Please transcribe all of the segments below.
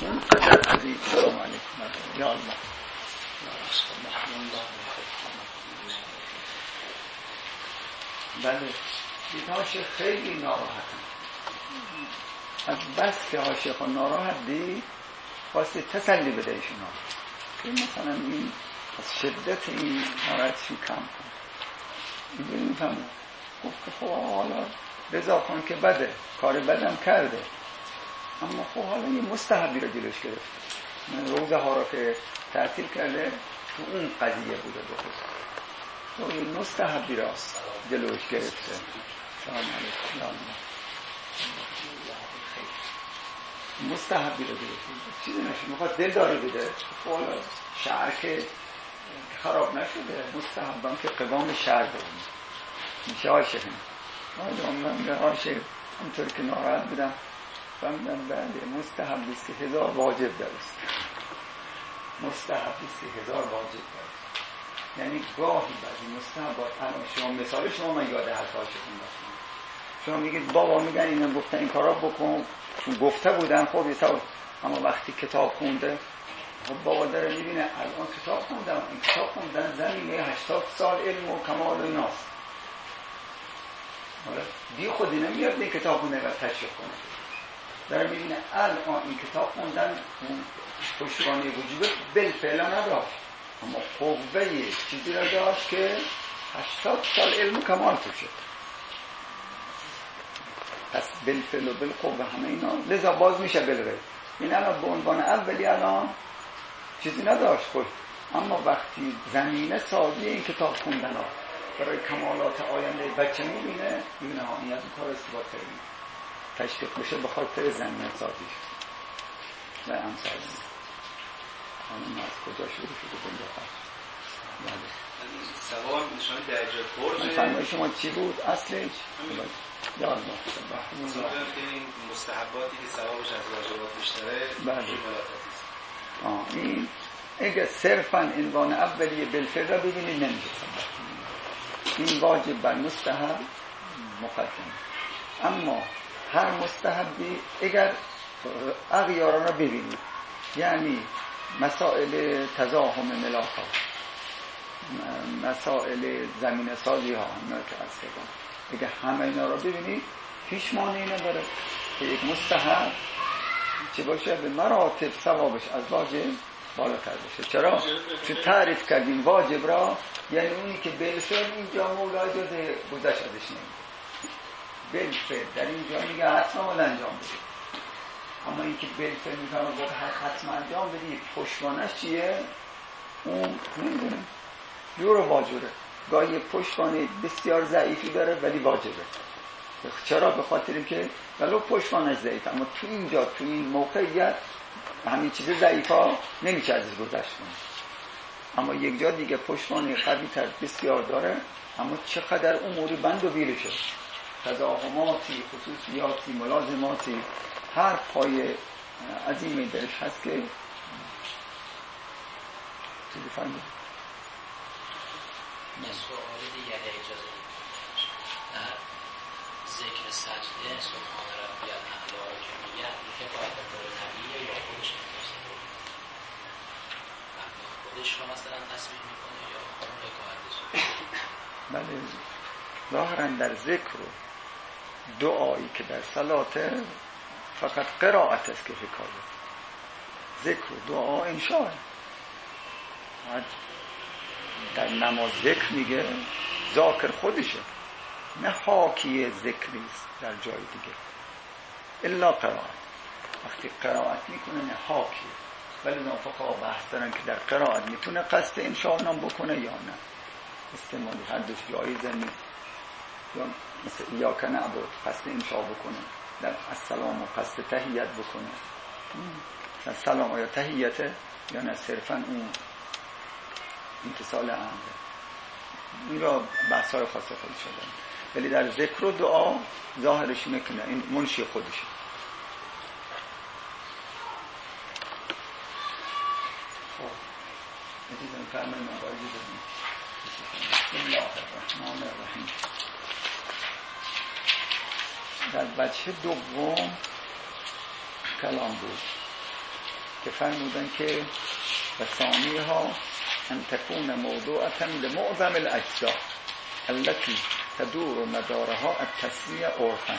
اون قدر عزیز. سلام علیکم یا الله. بله دیداش خیلی ناراحتم. از بس که عاشق و ناراحت دید خواسته تسلی بده ایشونا که مثلا این از شدت این ناراحتشون کم کن. اینجوری میفهمه. گفت که خب حالا رضا کن که بده، کار بدم کرده، اما خب حالا یه مستحبی رو جلوش گرفته. من روزه ها رو که تعطیل کرده تو اون قضیه بوده بخصوص تو این مستحبی رو جلوش گرفته. سلام علیکم یا الله. مستحبی رو گرفته چیزی نشه، میخواد دل داری بده. خب حالا شعر که خراب نشده، مستحبم که قوام شعر داریم میشه عاشقیم. من عاشق همطور که ناراحت بودم فهمیدم بله مستحبیست که 1000 واجب دارست. مستحبیست که 1000 واجب دارست. یعنی گاهی بعضی مستحبات شما مثال شما من یاد حرف عاشقون داشتم. شما میگید بابا میگن اینا گفتن این کارا بکن چون گفته بودن خب یه، اما وقتی کتاب خونده خب بابا داره میبینه الان کتاب خوندم، این کتاب خوندن زمینه 80 سال علم و کمال و ایناست. بی خودی نمیاد این کتاب خونده و تشریح کنه، داره میبینه الان این کتاب خوندن اون پشتوانه وجود بالفعل نداشت اما قوه چیزی را داشت که 80 سال علم و کمال توشه. پس بالفعل و بالقوه همه اینا لذا باز میشه بالغیب. این الان به عنوان اولی الان چیزی نداشت خود، اما وقتی زمینه سازی این کتاب خوندن ها برای کمالات آینده بچه میبینه ها این از این کار استفاده کنید تشکیق بشه به خاطر زمینه سازیش و امثال همون از کجا شروع شده بنده خواهد سوال نشان درجه برده. فرمای شما چی بود اصلش؟ یا الله مصابه این مستحباتی که ثوابش از واجبات بیشتره این اگه صرفاً عنوان اولیه بالفعل را ببینید نمیشه. این واجب بر مستحب مقدم، اما هر مستحبی اگر اغیاران را ببینید یعنی مسائل تزاحم ملاقات، مسائل زمین سازی ها همه که از کردن، اگر همه اینا را ببینید هیچ مانعی نداره که یک مستحب چه باشه به مراتب ثوابش از واجب بالاتر بشه. چرا؟ چون تعریف کردیم واجب را یعنی اونی که بالفعل اینجا مولا اجازه گذشت ازش نمیده، بالفعل در اینجا میگه حتما باید انجام بدید، اما این که بالفعل میگه باید حتما انجام بدید پشتوانش چیه؟ اون نمیدونه جور و واجوره. گاهی پشتوانه بسیار ضعیفی داره ولی واجبه. چرا؟ به خاطر اینکه ولو پشتوانش ضعیف اما تو اینجا تو این موقعیت همین چیز ضعیفا نمیشه ازش گذشت کنه. اما یک جا دیگه پشتوانه قوی تر بسیار داره اما چقدر اموری بند و بیلشه، تضاهماتی، خصوصیاتی، ملازماتی، هر پای عظیمی درش هست که چیزی فهمید. سؤال دیگر اجازه در ذکر سجده سبحان ربی الاعلی که میگه که باید بر نبیه یا خودش میتونست خودش رو مثلا تصویر میکنه یا اون حکایتش؟ بله ظاهرا در ذکر و دعایی که در صلاته فقط قرائت است که حکایت، ذکر و دعا انشاء. در نماز ذکر میگه ذاکر خودشه، نه حاکی ذکریست در جای دیگه الا قرائت. وقتی قرائت میکنه نه حاکی، ولی نافقا بحث دارن که در قرائت میتونه قصد انشاء نام بکنه یا نه، استعمالی هر دوش جایزه نیست. یا مثل ایاک نعبد قصد انشاء بکنه، در السلام و قصد تحییت بکنه، السلام آیا تحییته یا نه صرفا اون امتصال امره. این را بحثای خاص خود شدن، ولی در ذکر و دعا ظاهرش اینه که این منشی خودشه. خب ادیدم فرمای مقایدی داریم. بسم الله الرحمن الرحیم. در بچه دوم کلام بود که فرمودن که و ثانیها ان تكون موضوعة لمعظم الاجزاء التي تدور مدارها التسمیه عرفا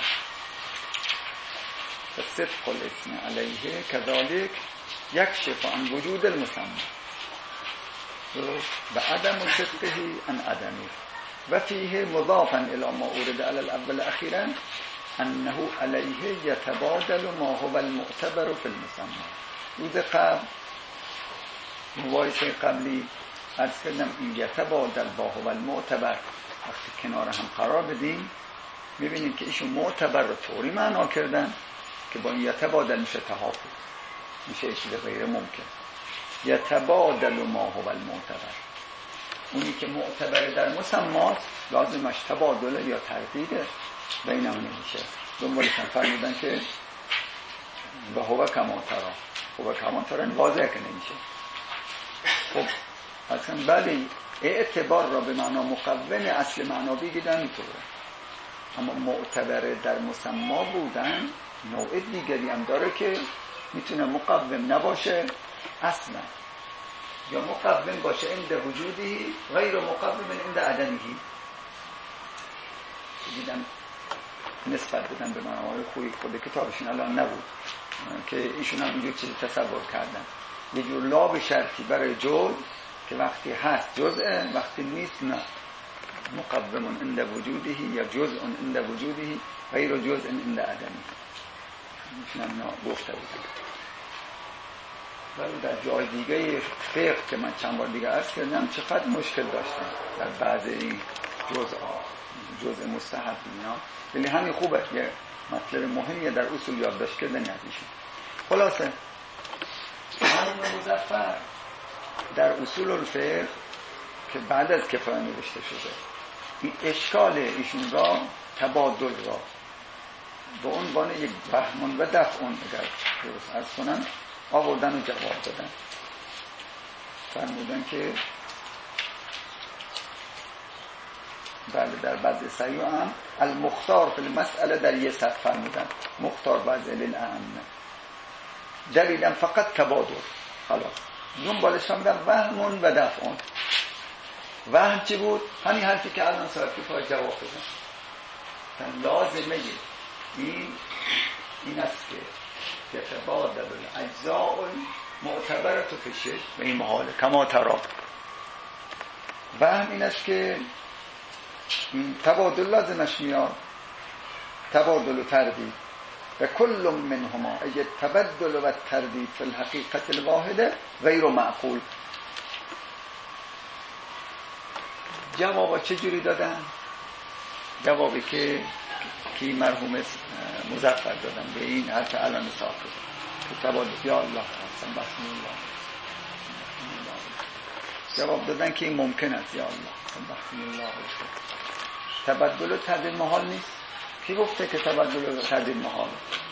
فصدق الاسم علیه كذلك یکشف عن وجود المسمى و عدم صدقه عن عدمه و فیه مضافا الى ما ورد على الاول اخیرا انه علیه یتبادل ما هو المعتبر في المسمى. روز قبل مباحثه قبلی عرض کردم این یتبادل با هو المعتبر وقتی کنار هم قرار بدیم میبینیم که ایشون معتبر رو طوری معنا کردن که با این یتبادل میشه تحافظ، میشه چیز غیر ممکن. یتبادل ما هو المعتبر، اونی که معتبر در مسماست لازمش تبادله یا تردیده، بین هم نمیشه. دنبالشن فرمودن که به هو کماترا، هو کماترا واضح که نمیشه. خب اصلا بلی اعتبار را به معنا مقوم اصل معنا بگیدن اینطوره، اما معتبر در مسما بودن نوع دیگری هم داره که میتونه مقوم نباشه اصلا، یا مقوم باشه عند وجودی غیر مقوم عند عدمهی. دیدم نسبت بدن به معنای خوبی خود کتابشون الان نبود که ایشون هم اینجور چیزی تصور کردن، یه جور لاب شرطی برای جز که وقتی هست جزء، وقتی نیست نه، مقوم عند وجوده یا جزء عند وجوده غیر جزء عند عدمه. ایشون هم گفته بودن. ولی در جای دیگه فقه که من چند بار دیگه عرض کردم چقدر مشکل داشتم در بعض این جزء مستحب اینا، ولی همین خوبه، یه مطلب مهمیه در اصول یادداشت کردن ازشون. خلاصه مرحوم مظفر در اصول الفقه که بعد از کفایه نوشته شده این اشکال ایشون را تبادل را به عنوان یک بهمان و دفعون اگر درست عرض کنن آوردن و جواب دادن. فرمودن که بله در بعض سعیو هم المختار فی المسئله در یه سطح فرمودن، مختار بعض للعامه، دلیلم فقط تبادل. خلاص دنبالش هم در وهمون و دفعون. وهم چی بود؟ همین حرفی که الان صاحب کفایه جواب دادن. لازمه این است که تبادل الاجزاء معتبرت فی الشیء به این محاله کما ترا. وهم این است که این تبادل لازمش میاد، تبادل و تردید، و کل منهما ای تبادل و تردید فی الحقیقت الواحده غیر معقول. جوابا چه جوری دادن؟ جوابی که مرحوم مظفر دادن به این حرف الان ساخت که تبادل یا الله حسن بسم الله جواب دادن که این ممکن است یا الله حسن بسم الله تبادل و تردید محال نیست. کی گفته که تبادل و تردید محال؟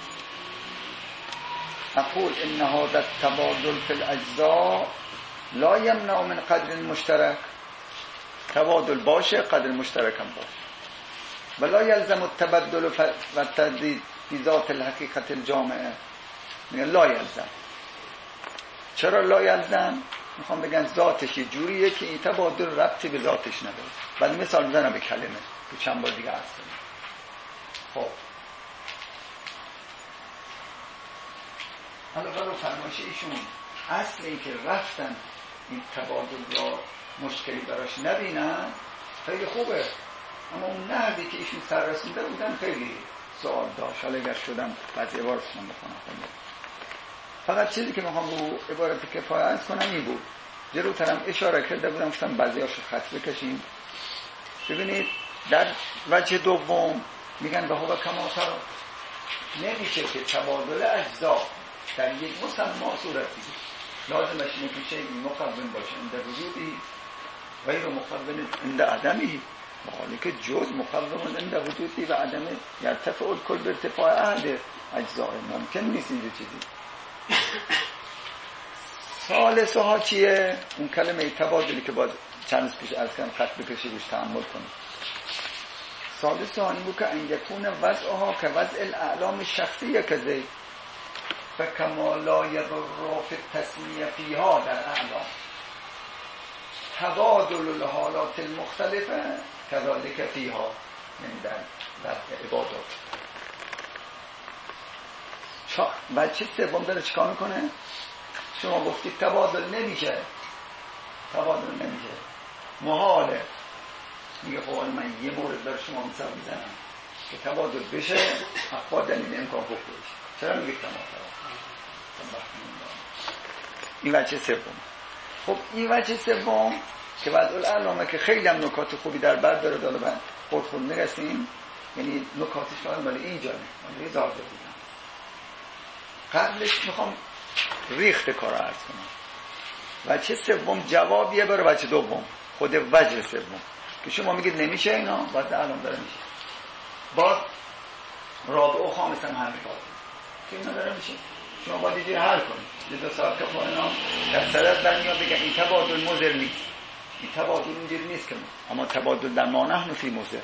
اقول ان هذا التبادل في الاجزاء لا يمنع من قدر مشترک. تبادل باشه قدر مشترک هم باشه، ولا يلزم التبادل و التردید في ذات الحقیقت الجامعه. میگن لا یلزم. چرا لا یلزم؟ میخوام بگن ذاتش یه جوریه که این تبادل ربطی به ذاتش نداره. بعد مثال میزنم به کلمه که چند بار دیگه هست. خب حالا برای فرمایش ایشون اصل این که رفتن این تبادل را مشکلی براش نبینن خیلی خوبه، اما اون نهدی که ایشون سر رسونده بودن خیلی سوال داشت. حالا اگر شدم بعضی عبارتشون بخونم. فقط چیزی که میخوام رو عبارت کفایه از کنم این بود، جلوترم اشاره کرده بودم، گفتم بعضیاشو خط بکشیم. ببینید در وجه دوم میگن به هو کما ترا، نمیشه که تبادل اجزا در یک مسما صورت بگیره، لازمش اینه که شیء مقوم باشه عند وجودی غیر مقوم عند عدمی، حالی که جز مقوم عند وجودی و عدم یرتفع الکل به ارتفاع احد اجزا. ممکن نیست اینجور چیزی. ثالثه ها چیه؟ اون کلمه تبادلی که باز چند روز پیش از کردم خط بکشی روش تأمل کنید. ثالثه ها این بود که ان یکون وضعها که وضع الاعلام شخصیه که زید. فکما لا یضر فی التسمیه فیها در اعلام تبادل الحالات المختلفه کذالک فیها، یعنی در عبادات. بچه سوم داره چیکار میکنه؟ شما گفتید تبادل نمیشه، محاله. میگه خب من یه مورد برای شما مثال میزنم که تبادل بشه با دلیل امکان حقوق بشه. چرا میگه تبادل؟ این وجه سوم. خب این وجه سوم که بعد العلامه که خیلی هم نکات خوبی در بر داره، داره بعد خود نرسیم، یعنی نکاتش فقط مال اینجا نه، مال زاده بودن. قبلش میخوام ریخت کار رو عرض کنم. وجه سوم جوابیه برای وجه دوم، خود وجه سوم که شما میگید نمیشه اینا، باز الان داره میشه. باز رابع و خامس هم همین باز که اینا داره میشه. شما باید اینجوری حل کنید. یه دو ساعت که اینا در صدت برمیاد بگن این تبادل مضر نیست، این تبادل اینجوری نیست که اما تبادل در ما نحن فی مضر.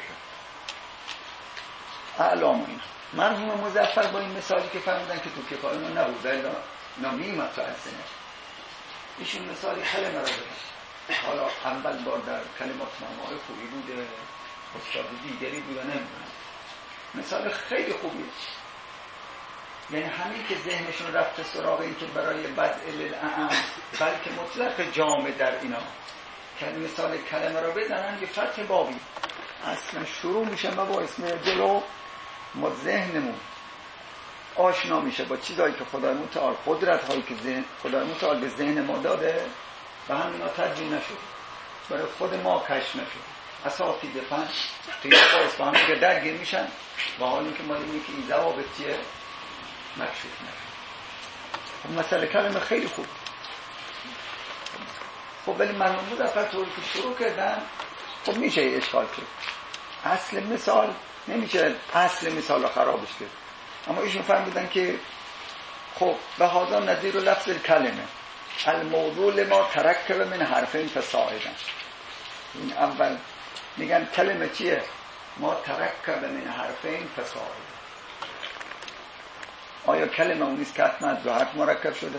اعلام این مرحوم مظفر با این مثالی که فرمودن که تو کفایه ما نبود، اینا میمد تو السنه، ایشون مثالی کلمه را بگن. حالا اول بار در کلمات نامه خوبی بوده، استاد دیگری بوده، نمیدونم. مثال خیلی خوبیه، یعنی همین که ذهنشون رفته سراغ این که برای وضع للعام بلکه مطلق جامع در اینا که مثال کلمه را بزنن، یه فتح بابی اصلا شروع میشه ما با اسم جلو ما ذهنمون آشنا میشه با چیزایی که خدایمون تعالی قدرت هایی که خدایمون تعالی به ذهن ما داده و همینا ترجیح نشد، برای خود ما کشف نشد. اساتید فن توی باعث با هم که درگیر میشن و حالی که ما دیدیم که این ضوابط چیه مکشوف نشد. خب مسئله کلمه خیلی خوب. خب ولی مرحوم مظفر طوری که شروع کردن خب میشه اشکال کرد. اصل مثال نمیشه اصل مثال رو خرابش کرد، اما ایشون فهمیدن که خب به هذا نظیر لفظ کلمه الموضوع لما ترکب من حرفین فصاعدا. این اول میگن کلمه چیه؟ ما ترکب من حرفین فصاعدا. آیا کلمه اون نیست که حتما از دو حرف مرکب شده؟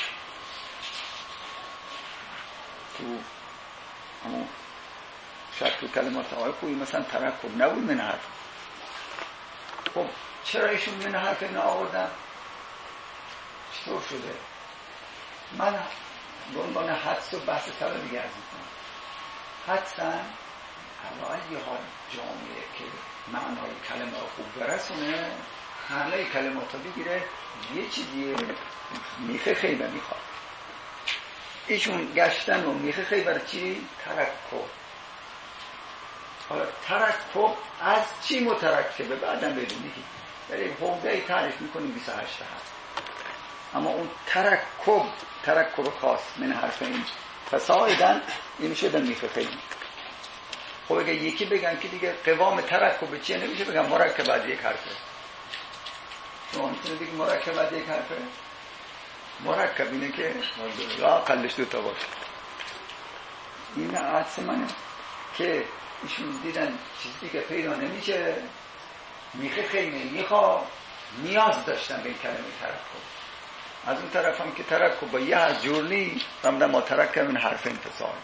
تو همون شکل کلمات آقای خوبی مثلا ترکب نبود من حرف. خب چرا ایشون من حرف اینا آوردن؟ چطور شده؟ من به عنوان حدس و بحث سر دیگه ارز میکنم. حدسا علی حال جامعه که معنای کلمه خوب برسونه همه کلمات رو بگیره یه چیزیه میخه خیبه میخواد. ایشون گشتن و میخه خیبه چی؟ ترکب. حالا ترکب از چی مترکبه بعداً بدونی که برای حوزه تعریف میکنیم 28 هست، اما اون ترکب خاص من حرف این فصاعدن این شده میخه خیلی. خب اگه یکی بگن که دیگه قوام ترکب چیه نمیشه بگن مرکب بعد یک حرفه. شما میتونه دیگه مرکب بعد یک حرفه؟ مرکب اینه که قلش دو تا باشه. این عدس منه که ایشون دیدن چیزی که پیدا نمیشه میخه خیلی میخواد نیاز داشتن به این کلمه ترکب. از اون طرف هم که ترکب با یه از جورنی رمضان ما ترکب این حرف انتصال.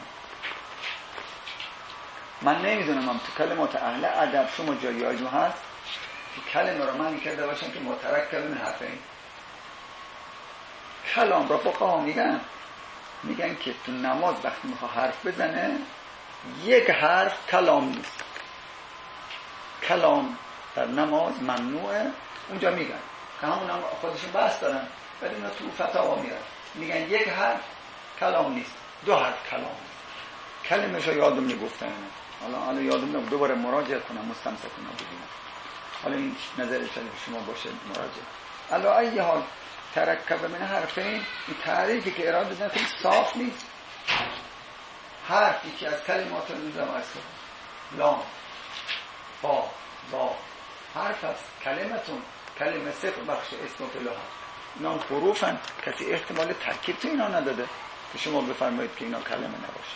من نمیدونم هم تو کلمات اهل ادب شما جایی آجو هست که کلمه رو من کرده باشم که مترکب این حرف این کلام را فقها میگن که تو نماز وقتی میخواه حرف بزنه یک حرف کلام نیست. کلام در نماز ممنوعه. اونجا میگن که همون هم خودشون بحث دارن ولی اینا تو فتاوا میگن یک حرف کلام نیست، دو حرف کلام نیست. کلمه شو یادم میگفتن، حالا یادم نمیاد دوباره مراجعه کنم مستمسک کنم ببینم. حالا این نظر شما باشه مراجعه. علا ای حال ترکب من حرفین این تعریفی که اراده دادن خیلی صاف نیست. حرفی که از کلمات نظام است لام با حرف از کلمتون کلمه صفر بخش اسم و فعل اینا حروفن. کسی احتمال ترکیب تو اینا نداده که شما بفرمایید که اینا کلمه نباشه.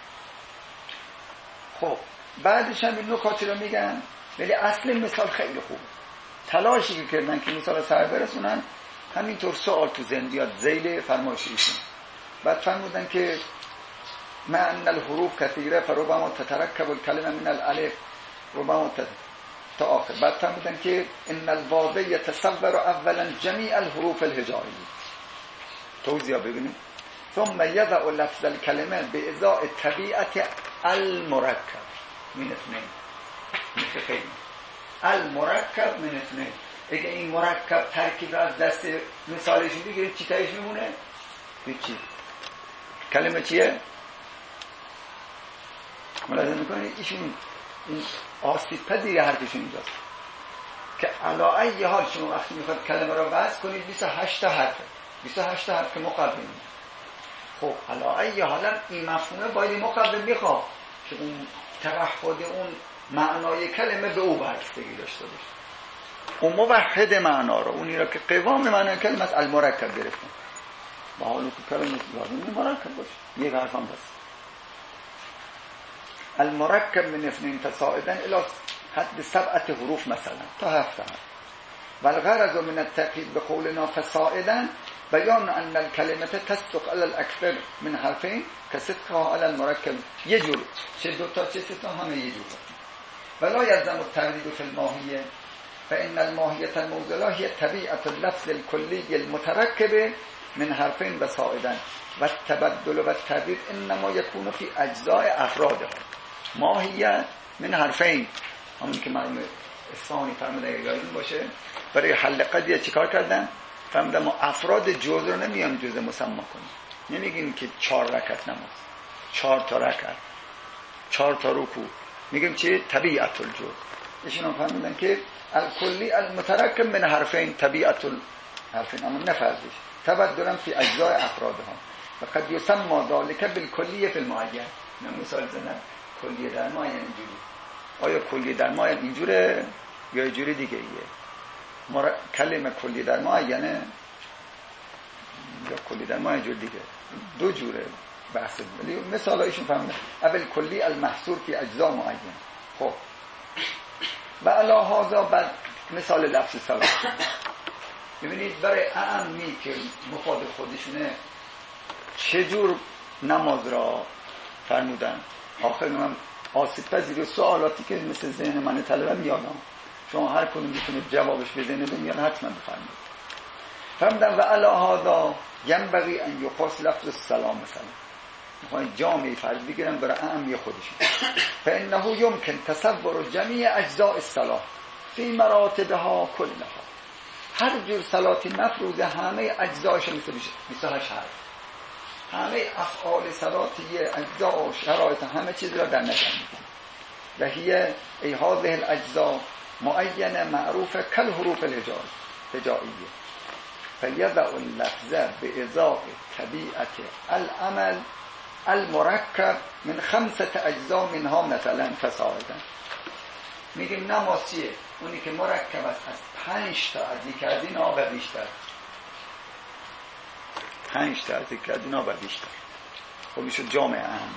خب بعدش هم این نکاتی رو میگن ولی اصل مثال خیلی خوبه. تلاشی که کردن که مثال سر برسونن همینطور سوال تو ذهن بیاد ذیل فرمایش ایشون. بعد فرمودن که ما ان الحروف کثیره فربما تترکب الکلمه من الالف ربما تا آخر. بعد فرمودن که ان الواضع يتصور اولا جمیع الحروف الهجائیه. توضیح ببینیم. ثم یضع لفظ الکلمه بازاء طبیعت المرکب من اثنین. میشه خیلی المرکب من اثنین. اگه این مرکب ترکیب از دست مثالش دیگه چی تایش میمونه؟ هیچی. کلمه چیه؟ ملاحظه میکنید ایشون این آسیب پذیر حرفشون اینجاست که علی ای حال شما وقتی میخواد کلمه رو وضع کنید 28 تا حرفه، 28 تا حرف که مقوم. خب علی ای حالا این مفهومه باید مقوم میخواد که اون توحد اون معنای کلمه به او بستگی داشته باشه. اون موحد معنا رو، اونی را که قوام معنای کلمه از المرکب گرفتن. با حالا که کلمه لازم مرکب باشه، یک حرف هم بس. المرکب من اثنین فصاعدا الى حد 7 حروف مثلا تا 7 حرف. والغرض من التأكيد بقولنا فصاعدا بیان ان الكلمه تصدق على الاكثر من حرفين كصدقها على المركب. یه جور چه دو تا چه سه تا همه یه جور. ولا يلزم الترديد في الماهیه فإن الماهیه الموزله هي طبيعه اللفظ الكلي المتركب من حرفين وصاعدا والتبدل والترديد انما يكون في اجزاء افرادها. ماهیت من حرفین، همون که مرحوم اصفهانی فرمودن اگه یادتون باشه برای حل قضیه چیکار کردن؟ فرمودن ما افراد جز رو نمیام جز مسما کنیم. نمیگیم که 4 رکعت نماز، 4 تا رکعت، 4 تا رکوع، میگیم چه؟ طبیعت الجز. ایشون فرمودن که الکلی المترکب من حرفین طبیعت الحرفین، اما نفرضش تبدلا فی اجزاء افرادها و قد یسمى ذلك بالکلیه فی المعین. من مثال زدم کلیه در معین اینجوری. آیا کلیه در معین اینجوره یا یه جوری دیگه ایه؟ کلمه کلیه در معینه یا کلیه در معین جور دیگه؟ دو جوره بحث. ولی مثال ایشون فهمیدن اول کلی المحصور فی اجزاء معین. خب و علی هذا بعد مثال لفظ صلات. ببینید برای اعمی که مفاد خودشونه چجور نماز را فرمودن. آخر من آسیب پذیر سوالاتی که مثل ذهن من طلبه میادم، شما هر کنون میتونید جوابش به ذهن میاد حتما بفرمایید. فرمودن و علی هذا ينبغي ان يقاس لفظ السلام مثلا. میخوان جامعه فرض بگیرن برای اعمی خودشون. فانه يمكن تصور جمیع اجزاء الصلاه فی مراتبها كلها. هر جور صلاتی مفروضه همه اجزاش مثل 28 حرف، همه افعال صلاتی اجزا و شرایط همه چیز را در نظر میگیریم. و هی ای هذه الاجزا معینه معروفه کل حروف الهجائیه فیضع اللفظ به ازاء طبیعت العمل المرکب من 5 اجزا منها مثلا فصاعدا. میگیم نماز چیه؟ اونی که مرکب است از 5 تا از یک از اینا و بیشتر. 5 تا از یک از اینا و بیشتر. خب میشه جامعه اهم.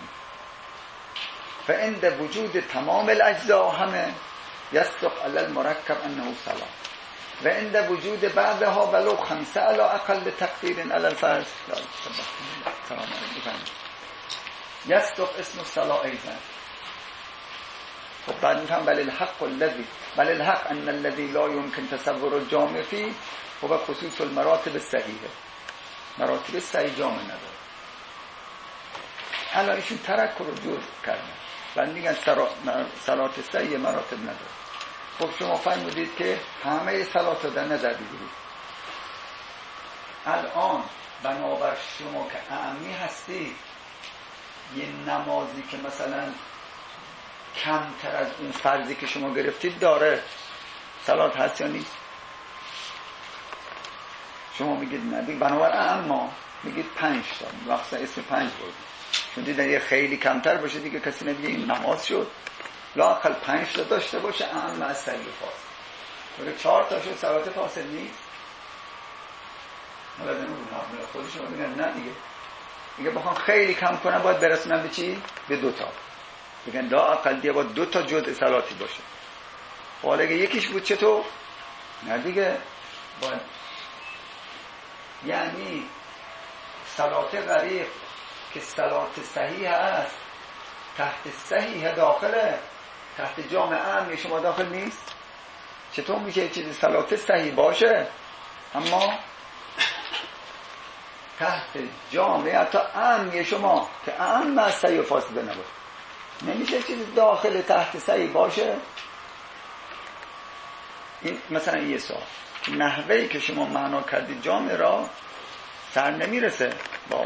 فعند وجود تمام الاجزاء همه يصدق على المركب انه صلاه و عند وجود بعضها ولو 5 على اقل تقدير على الفرض سلام علیکم يصدق اسم الصلاه ايضا. خب بعد میگم بل الحق ان الذي لا يمكن تصور الجامع فيه هو خصوص المراتب الصحيحه. مراتب صحیح جامع نداره. الان ایشون ترک رو جور کردن. بعد میگن صلات صحیح مراتب نداره. خب شما فرمودید که همه صلات رو در نظر بگیرید. الان بنابر شما که اعمی هستید یه نمازی که مثلا کمتر از اون فرضی که شما گرفتید داره صلات هست یا نیست؟ شما میگید نه، بنابر اعما میگید 5 تا وقتا اسم 5 بود چون دیدن یه خیلی کمتر باشه دیگه کسی نمیگه این نماز شد. لااقل 5 تا داشته باشه اعم از صحیح فاصل. اگه 4 تا شد صلات فاصل نیست. حالا دنو خودشون میگن نه دیگه بخوام خیلی کم کنم باید برسونم به چی؟ به 2 تا. بگن لااقل دیگه باید 2 تا جزء صلاتی باشه. حالا اگه یکیش بود چطور؟ نه دیگه باید یعنی صلات غریق که صلات صحیح است تحت صحیح داخله، تحت جامع امن شما داخل نیست. چطور میشه چیزی صلات صحیح باشه اما تحت جامعیت امن شما که امن از صحیح و فاسده نباشه؟ نمیشه چیزی داخل تحت صحیح باشه. این مثلا یه سوال، نحوهی که شما معنا کردید جامعه را سر نمیرسه با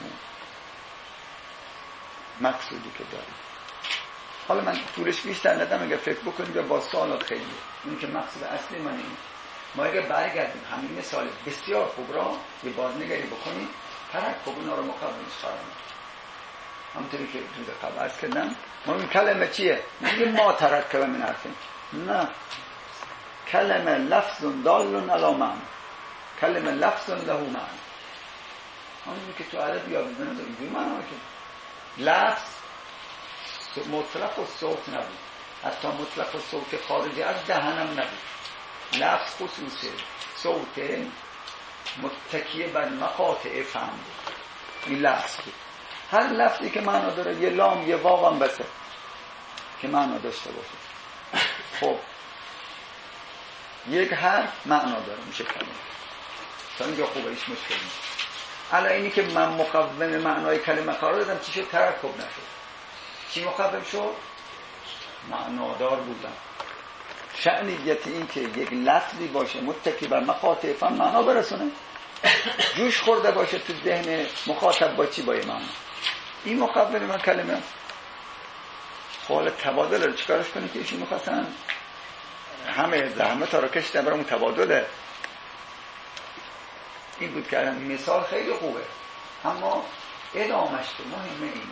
مقصودی که دارید. حالا من طولش بیشتر ندم، اگر فکر بکنید یا با سوالات خیلیه. این که مقصود اصلی من اینه، ما اگر برگردیم همین مثال بسیار خوب را یه بازنگری بکنیم، ترکب اونا رو مقابلش قرار میدیم. همونطوری که روز قبل عرض کردم، ما این کلمه چیه؟ نمیگه ما ترکب من حرفیم، نه، کلمه لفظ دال علی معنی، کلمه لفظ له معنی. همونی که تو عربی یا بزنه اینجوری معنی که لفظ مطلق و صوت نبود، حتی مطلق و صوت خارجی از دهنم نبود. لفظ خصوصی صوت متکیه بر مقاطع فهم بود. این لفظ بود. هر لفظی که معنا داره یه لام یه واو هم بسه که معنا داشته باشه. خب یک حرف معنا داره میشه کلمه. تا اینجا خوبه، هیچ مشکلی نیست. الان اینی که من مقوم معنای کلمه قرار دادم چی شد؟ ترکب نشد. چی مقوم شد؟ معنادار بودن. شأنیت این که یک لفظی باشه متکی بر مقاطع فهم معنا برسونه، جوش خورده باشه تو ذهن مخاطب با چی؟ با معنا. این مقوم من کلمه است. حالا تبادل رو چیکارش کنیم که ایشون می‌خواستن همه زحمت ها رو کشتن برای اون تبادله. این بود که مثال خیلی خوبه، اما ادامش که مهمه اینه.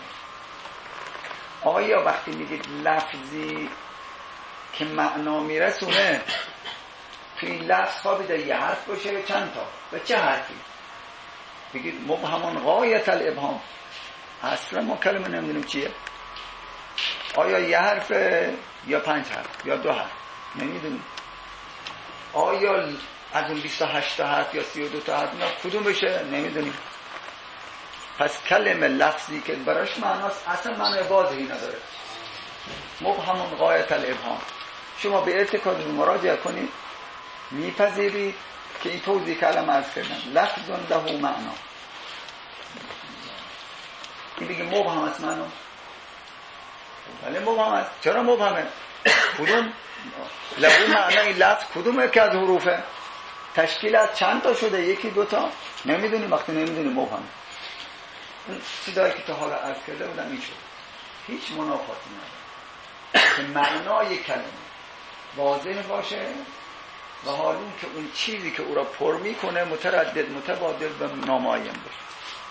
آیا وقتی میگید لفظی که معنا میرسونه، تو این لفظ خوابیده یه حرف باشه یا چند تا؟ و چه حرفی؟ بگید مبهمان غایت الابهام، اصلا ما کلمه نمیدونیم چیه. آیا یه حرف یا 5 حرف یا 2 حرف؟ نمیدونیم. آیا از اون 28 تا حرف یا 32 تا حرف کدوم بشه؟ نمیدونیم. پس کلمه لفظی که براش معناست اصلا معنی واضحی نداره. مبهمون غایت الابهام. شما به اعتقاد مراجعه کنید میپذیرید که این توضیح که الان عرض کردم لفظ له معنا. این بگه مبهم است معنا. ولی مبهم است. چرا مبهمه؟ کدوم له معنا؟ این لفظ کدوم که از حروفه؟ تشکیل از چند تا شده؟ 1 2 تا؟ نمیدونیم. وقتی نمیدونیم مبهمه. اون چیزایی که تا حالا عرض کرده بودم این شد. هیچ منافاتی نداره که معنای کلمه واضح باشه و حالون که اون چیزی که او را پر میکنه متردد متبادل و نامعین باشه.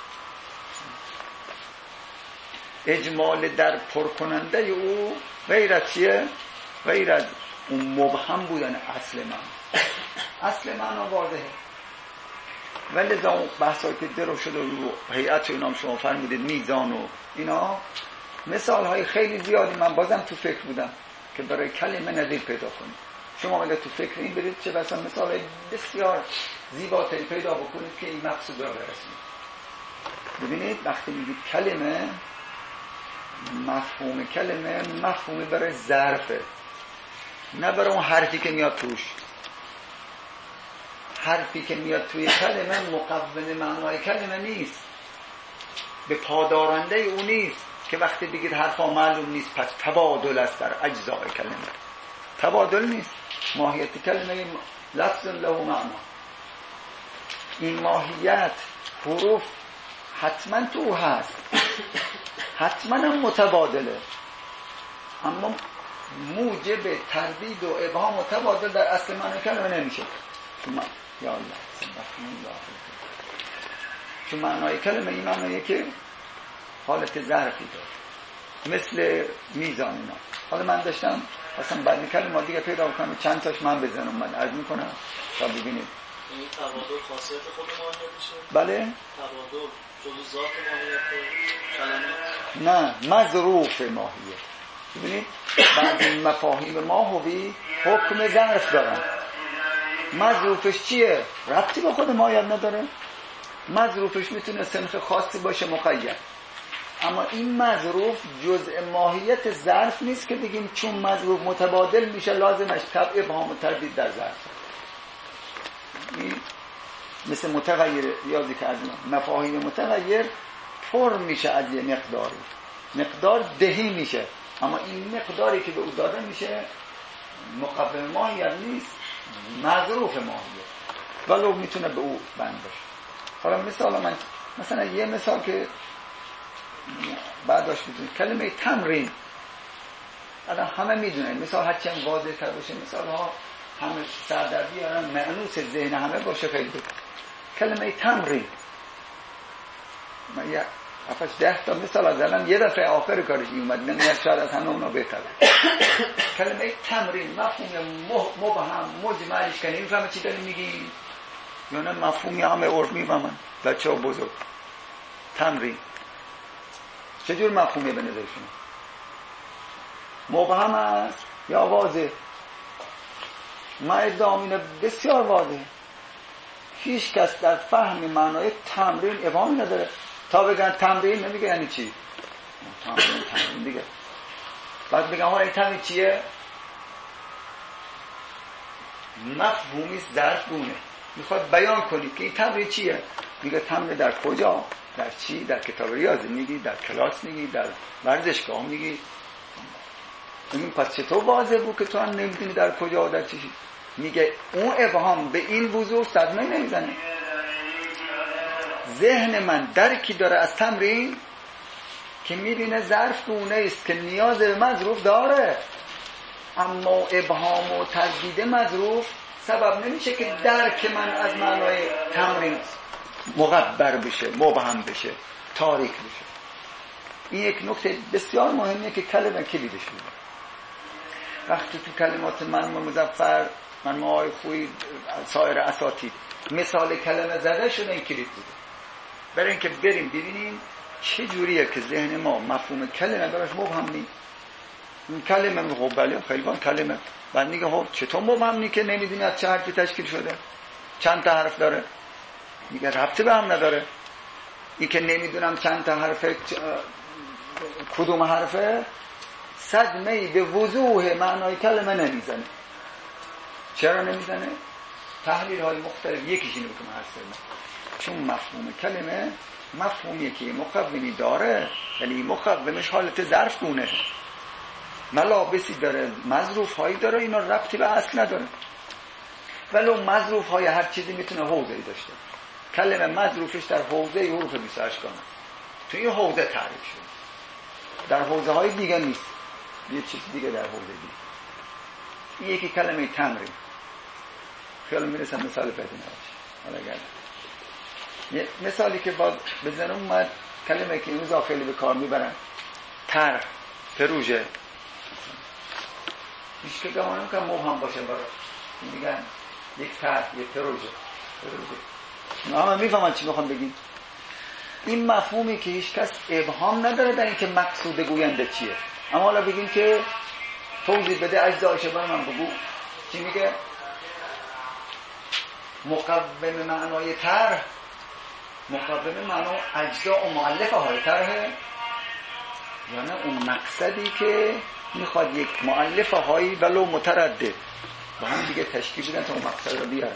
اجمال در پر کننده او غیر از چیه؟ غیر از اون مبهم بودن اصل معنا. اصل معنا واضحه. ولی لذا اون بحثایی که درو شده رو هیئت و اینام شما فرمودید میزان و اینا، مثال های خیلی زیادی من بازم تو فکر بودم که برای کلمه نظیر پیدا کنید. شما اگه تو فکر این برید چه بسا مثال های بسیار زیباتری پیدا بکنید که این مقصود را برسید. ببینید وقتی میگید کلمه، مفهوم کلمه مفهومی برای ظرفه، نه برای اون حرفی که میاد توش. حرفی که میاد توی کلمه مقوم معنای کلمه نیست، به پادارنده او نیست که وقتی بگید حرفا معلوم نیست پس تبادل است در اجزای کلمه. تبادل نیست. ماهیت کلمه لفظ له معنا. این ماهیت حروف حتما تو هست، حتما هم متبادله، اما موجب تردید و ابهام و تبادل در اصل معنی کلمه نمیشه. یا الله چون معنای کلمه این معنیه که حالت ظرفی داره، مثل میزان اینا. حالا من داشتم اصلا بعد کلمه دیگه پیدا کنم چند تاش من بزنم، من عرض میکنم تا ببینید. این تبادل خاصیت خود ماهیتشه؟ بله؟ تبادل جزء ذات ماهیت کلمه؟ نه، مظروف ماهیت. ببینید بعضی مفاهیم ماهوی حکم ظرف دارن. مظروفش چیه؟ ربطی با خود ماهیت نداره. مظروفش میتونه سنخ خاصی باشه مقید، اما این مظروف جزء ماهیت ظرف نیست که بگیم چون مظروف متبادل میشه لازمش تبع ابهام و تردید در ظرف. این مثل متغیر، یادی که از مفاهیم متغیر پر میشه از یه مقدار دهی میشه، اما این مقداری که به او داده میشه مقوم ماهیت نیست، مظروف ماهیت، ولو میتونه به او بند بشه. حالا مثلا یه مثال که بعداش میتونه کلمه تمرین، الان همه میدونن مثال هرچی هم واضح تر باشه مثال ها همه سر در بیارن معنوس ذهن همه باشه خیلی بود. کلمه تمرین من یه 7-10 تا مثال از الان یه دفعه آخر کارش اومد، من شاید از همه اونا بهتره. کلمه تمرین مفهوم مبهم مجملش کنه، این فهمه چی داری میگی یا نه مفهومی همه عرف میفهمن بچه ها بزرگ. تمرین چجور مفهومی به نظر شما؟ مبهم است یا واضح؟ من ادعا اینه بسیار واضح، هیچ کس در فهم معنای تمرین ابهام نداره. تا بگن تمرین نمیگه یعنی چی؟ تمرین دیگه. بعد بگم ها این تمرین چیه؟ مفهومی ظرف گونه میخواد بیان کنی که این تمرین چیه؟ میگه تمرین در کجا؟ در چی؟ در کتاب ریاضی میگی، در کلاس میگی، در ورزشگاه میگی. این پس چطور واضح بود که تو هم نمیدونی در کجا و در چی؟ میگه اون ابهام به این وضوح صدمه نمیزنه. ذهن من درکی داره از تمرین که میبینه ظرف گونه است که نیاز به مظروف داره، اما ابهام و تجدید مظروف سبب نمیشه که درک من از معنای تمرین مغبر بشه، مبهم بشه، تاریک بشه. این یک نکته بسیار مهمه که کلمه کلیدش بود. وقتی تو کلمات من مظفر، من آقای خوی، سایر اساتید مثال کلمه زده شده این کلید بوده، برای اینکه بریم ببینیم چه جوریه که ذهن ما مفهوم کلمه براش مبهم نیست. این کلمه خب بله خیلی با کلمه بعد میگه خب چطور مبهم نیست که نمیدونی از چه حرفی تشکیل شده، چند تا حرف داره؟ میگه ربطی به هم نداره. این که نمیدونم چند تا حرفه کدوم حرفه صدمه‌ای به وضوح معنای کلمه نمیزنه. چرا نمیزنه؟ تحلیل های مختلف یکیش اینه که من عرض کردم، چون مفهوم کلمه مفهومیه که مقومی داره، یعنی مقومش حالت ظرف گونه، ملابسی داره، مظروف هایی داره، اینا ربطی به اصل نداره. ولو مظروف های هر چیزی میتونه حوزه‌ای داشته. کلمه مظروفش در حوزه حروف 28 کنه، تو این حوزه تعریف شده، در حوزه های دیگه نیست، یه چیز دیگه در حوزه دیگه. این یکی کلمه تمرین. خیلی میرسم مثال بدونه حالا گرد یه مثالی که باز به ذهنم اومد، کلمه که امروز خیلی به کار میبرن، طرح، پروژه. هیچ که گمانم که مبهم باشه برای میگن یک طرح، یک پروژه. همه میفهمن چی میخوام بگیم. این مفهومی که هیچ کس ابهام نداره در این که مقصود گوینده چیه. اما حالا بگیم که توضیح بده اجزایش برای من بگو. چی میگه؟ مقوم معنای طرح، مقوم معنای اجزا و مؤلفه های طرحه، یعنی اون مقصدی که میخواد یک مؤلفه هایی ولو متردد با هم دیگه تشکیل بدن تا اون مقصد رو بیارن.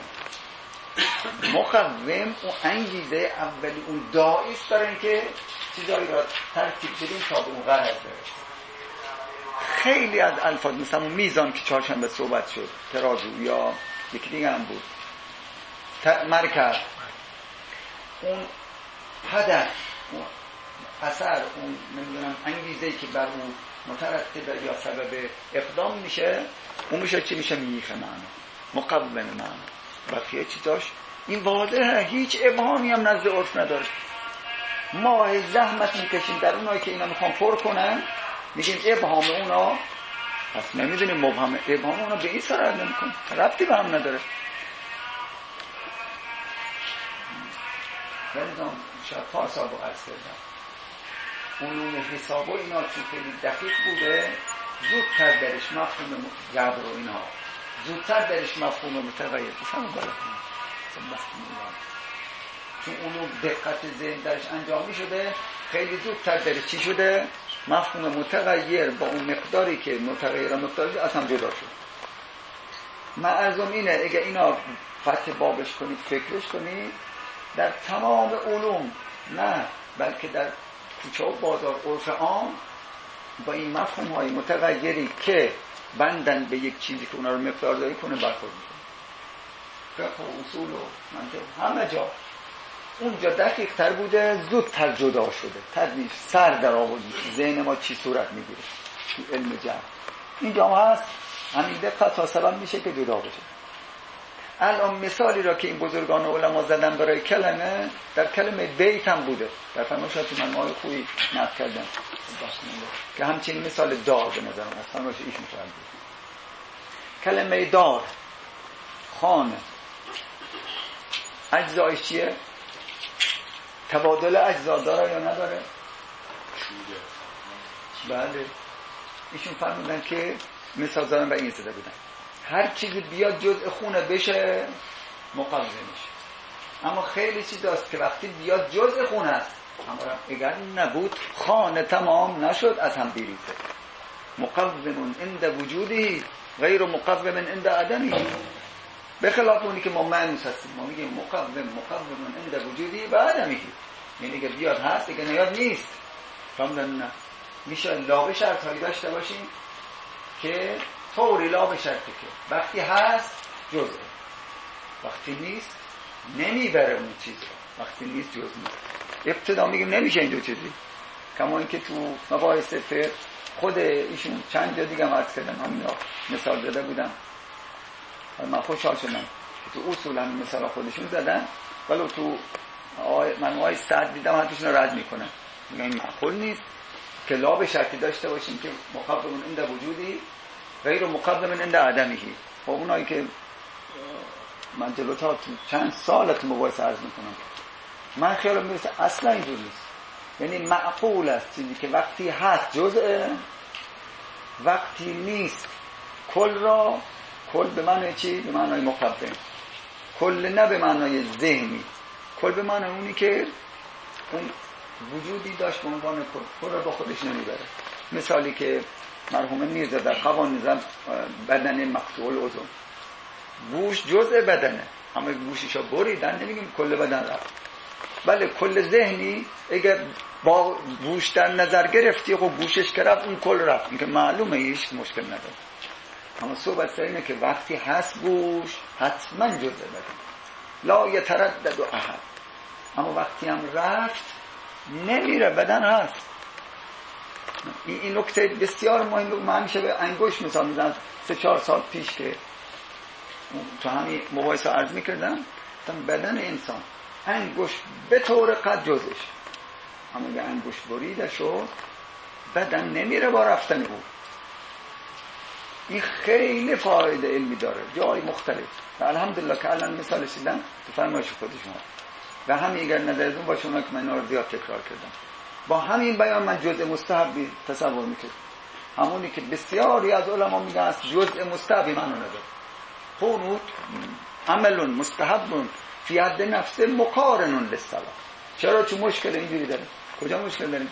مقوم اون انگیزه اولی، اون داعیست دارن که چیزایی را ترتیب بدیم تا به اون غرض برسه. خیلی از الفاظ مثلا اون میزان که چهارشنبه صحبت شد، ترازو یا یکی دیگه هم بود، مرکز، اون هدف، اون اثر، اون نمیدونم انگیزه‌ای که بر اون مترتب یا سبب اقدام میشه، اون میشه چی؟ میشه میخه معنا، مقوم معنا. بقیه چیزاش این واضحه، هیچ ابهامی هم نزد عرف نداره. ما زحمت میکشیم در اونایی که اینا میخوان پر کنن، میگیم ابهام اونا، پس نمیدونیم مبهم ابهام اونا به این سرعت نمیکن، ربطی به هم نداره. بلدم شاید پاسا با عرض کردم علوم حساب و اینا چون خیلی دقیق بوده، زودتر درش مفهوم جبر و اینا، زودتر درش مفهوم متغیر بسن و بالا کنیم. چون علوم دقت ذهن درش انجام می شده خیلی زودتر در چی شده؟ مفهوم متغیر با اون مقداری که متغیر مقداری از هم جدا شد. من عرضم اینه اگه اینا فتح بابش کنید فکرش کنید در تمام علوم نه بلکه در کوچه و بازار عرف عام با این مفهوم های متغیری که بندن به یک چیزی که اونا رو مقدارداری کنه برخورد میکنه. فقه و اصول و منطق همه جا اونجا دقیق تر بوده زودتر جدا شده تدریج سر در آوردی ذهن ما چی صورت میگیره تو علم جمع اینجا هم هست همین دقت تا سبب میشه که جدا بشه. الان مثالی را که این بزرگان علما زدن برای کلمه در کلمه بیت هم بوده در فرمایشات من ماه خوبی نقل کردم که همچنین مثال دار به نظرم از فرمایش ایشون شاید بود. کلمه دار خانه اجزایش چیه؟ تبادل اجزا داره یا نداره؟ بله ایشون فرمودن که مثال زدن و این زده بودن هر چیزی بیاد جزء خونه بشه مقوم میشه. اما خیلی چیز هست که وقتی بیاد جزء خونه است اما اگر نبود خانه تمام نشد از هم بیریزه. مقوم عند وجودی غیر مقوم عند عدمی. به خلاف اونی که ما معنوس هستیم ما میگیم مقوم عند وجودی و عدمی، یعنی که بیاد هست اگر نیاد نیست. فهمدن؟ نه میشه لا به شرط هایی داشته باشیم که طوری لا به شرطی که وقتی هست جزء وقتی نیست نمیبره اون چیز رو وقتی نیست جزء نیست. ابتدا میگیم نمیشه این دو چیزی کما اینکه تو مباحث فقه خود ایشون چند جا دیگه عرض کردم همین مثال زده بودم من خوشحال شدم که تو اصول هم مثال خودشون زدن ولی تو منوهای سعد دیدم هرکشون رو رد میکنن میگن این معقول نیست که لا به شرطی داشته باشیم که مقوم عند وجودی غیر مقوم عند عدمی. خب اونایی که من جلوتر تو چند سال تو مباحث عرض میکنم من خیالم میرسه اصلا اینجور نیست. یعنی معقول است چیزی که وقتی هست جزء وقتی نیست کل را کل به معنی چی؟ به معنی مقوم. کل نه به معنی ذهنی کل به معنی اونی که اون وجودی داشت به عنوان کل را با خودش نمیبره. مثالی که مرحوم میرزا در قوانین زن بدن مقطوع العضو گوش جزء بدنه اما گوششو بریدن نمیگیم کل بدن رفت. بله کل ذهنی اگر با گوش در نظر گرفتی خب گوشش که رفت اون کل رفت این که معلومه هیچ مشکل نداره. اما صحبت سر اینه که وقتی هست گوش حتما جزء بدن لا یتردد احد. اما وقتی هم رفت نمیره بدن هست. این نکته بسیار مهم. من همیشه به انگشت مثال میزنم 3-4 سال پیش که تو همین مباحثه عرض میکردم بدن انسان انگشت به طور قد جزش اما به انگشت بریده شد بدن نمیره با رفتن او. این خیلی فایده علمی داره جای مختلف و الحمدلله که الان مثالش دیدم تو فرمایش خودشون و همین اگر نظرتون باشه اونا که من رو زیاد تکرار کردم با همین بیان من جزء مستحبی تصور میکرد همونی که بسیاری از علما میگن است جزء مستحبی منو نداره. خونود عمل مستحب فی حد نفس مقارن للصلاة. چرا؟ چون مشکل اینجوری داره. کجا مشکل داریم؟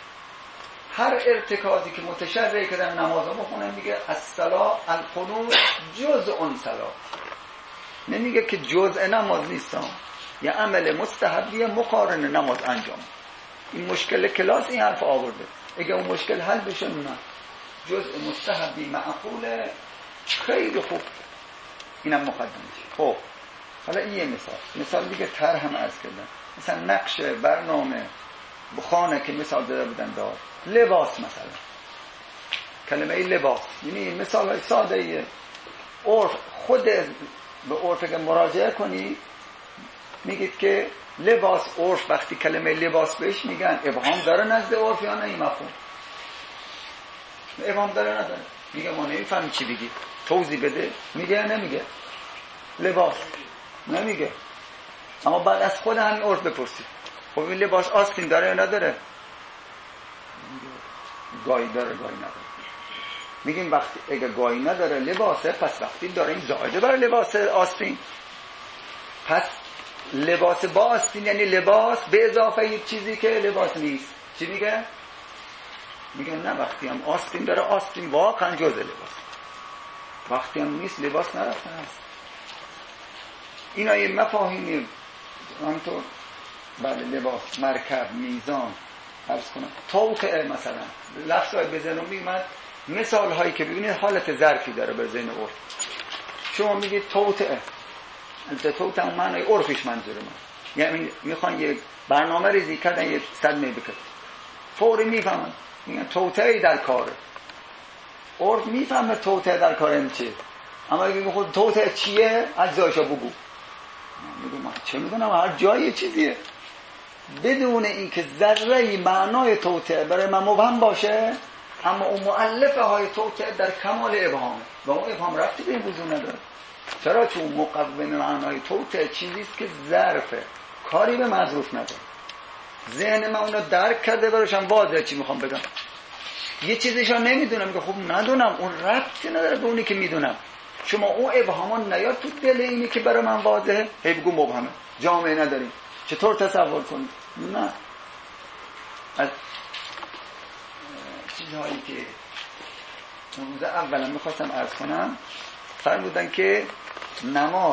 هر ارتکازی که متشرع کردن نمازو بخونن میگه الصلاة القنوت جزء صلاة. نمیگه که جزء نماز نیست یه عمل مستحبی مقارن نماز انجام. این مشکل کلاس این حرف آورده. اگه اون مشکل حل بشه نه جزء مستحبی معقوله خیلی خوب اینم مقدمش. خب حالا این یه مثال دیگه تر هم عرض کردم. مثلا نقش برنامه بخانه که مثال داده بودن دار لباس مثلا کلمه لباس یعنی مثال های ساده ایه. عرف خود به عرف که مراجعه کنی میگید که لباس عرف وقتی کلمه لباس بهش میگن ابهام داره نزد عرف یا نه این مفهوم ابهام داره نداره میگه ما نمیفهمیم چی بگی توضیح بده میگه یا نمیگه لباس نمیگه اما بعد از خود همین عرف بپرسید خب این لباس آستین داره یا نداره گاهی داره گاهی نداره میگیم وقتی اگه گاهی نداره لباسه پس وقتی داره این زائده برای لباس آستین پس لباس با آستین یعنی لباس به اضافه یک چیزی که لباس نیست. چی میگه؟ میگه نه، وقتی هم آستین داره، آستین واقعا جزء لباس، وقتی هم نیست لباس نرفته هست. اینا یه مفاهیمی همونطور. بله، لباس، مرکب، میزان، عرض کنم توطئه، مثلا لفظ های به ذهنم میاد، مثال هایی که ببینید حالت ظرفی داره به ذهن عرف. شما میگید توطئه، البته توطئه اون معنی عرفش منظور من، یعنی میخوان یه برنامه ریزی کردن، یه صدمه بکن، فوری میفهمن میگن توطئه در کاره. عرف میفهمه توطئه در کاره این چیه، اما اگه خود توطئه چیه اجزایشو بگو، میگم چه میدونم، هر جایی چیزیه، بدون اینکه ذره معنای توطئه برای من مبهم باشه. اما اون مؤلفه های توطئه در کمال ابهامه و اون ابهام رفتی به این موضوع نداره. چرا؟ چون مقوم معنای توطئه چیزیست که ظرفه، کاری به مظروف نداره. ذهن من اونو درک کرده، براشم واضحه چی میخوام بگم. یه چیزیشو نمیدونم، میگه خب ندونم، اون ربطی نداره به اونی که میدونم. شما اون ابهامان نیاد تو دل اینی که برای من واضحه، هی بگو مبهمه، جامعه نداریم. چطور تصور کنید؟ نه، از چیزهایی که اون روز اولا میخواستم عرض کنم فرمودن که نماز،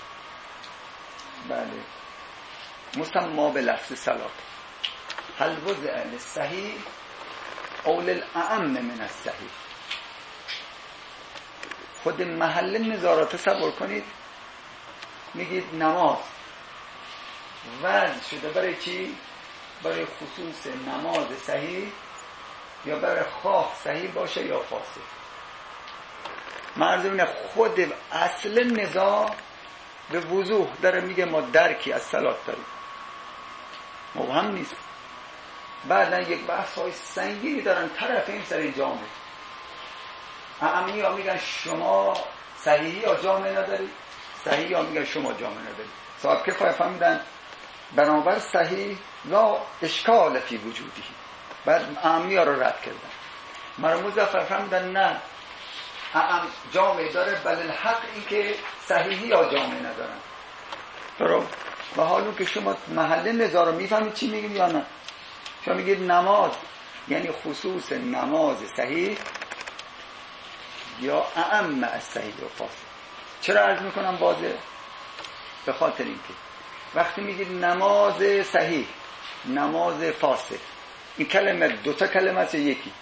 بله، مسما به لفظ صلات، هل وضع للصحیح او للأعم من الصحیح. خود محل نظارت تصور کنید، میگید نماز وضع شده برای چی؟ برای خصوص نماز صحیح، یا برای خواه صحیح باشه یا فاسد. مرز اینه خود اصل نزاع به وضوح داره میگه ما درکی از صلات داریم، مبهم نیست. بعدا یک بحث های سنگینی دارن طرفین سر این جامعه. اعمی ها میگن شما صحیحی یا جامعه ندارید، صحیحی ها میگن شما جامعه ندارید. صاحب کفایه فهمیدن بنابر صحیح لا اشکال فی وجودی، بعد اعمی ها رو رد کردن. مرحوم مظفر فهمیدن نه، جامعه داره، بل الحق این که صحیحی یا جامعه ندارن. درست؟ و حالا که شما محل نظار رو میفهمید چی میگیم یا نه؟ شما میگید نماز یعنی خصوص نماز صحیح یا اعم از صحیح و فاسد. چرا عرض میکنم بازه؟ به خاطر اینکه وقتی میگید نماز صحیح، نماز فاسد، این کلمه دوتا کلمه است یکی؟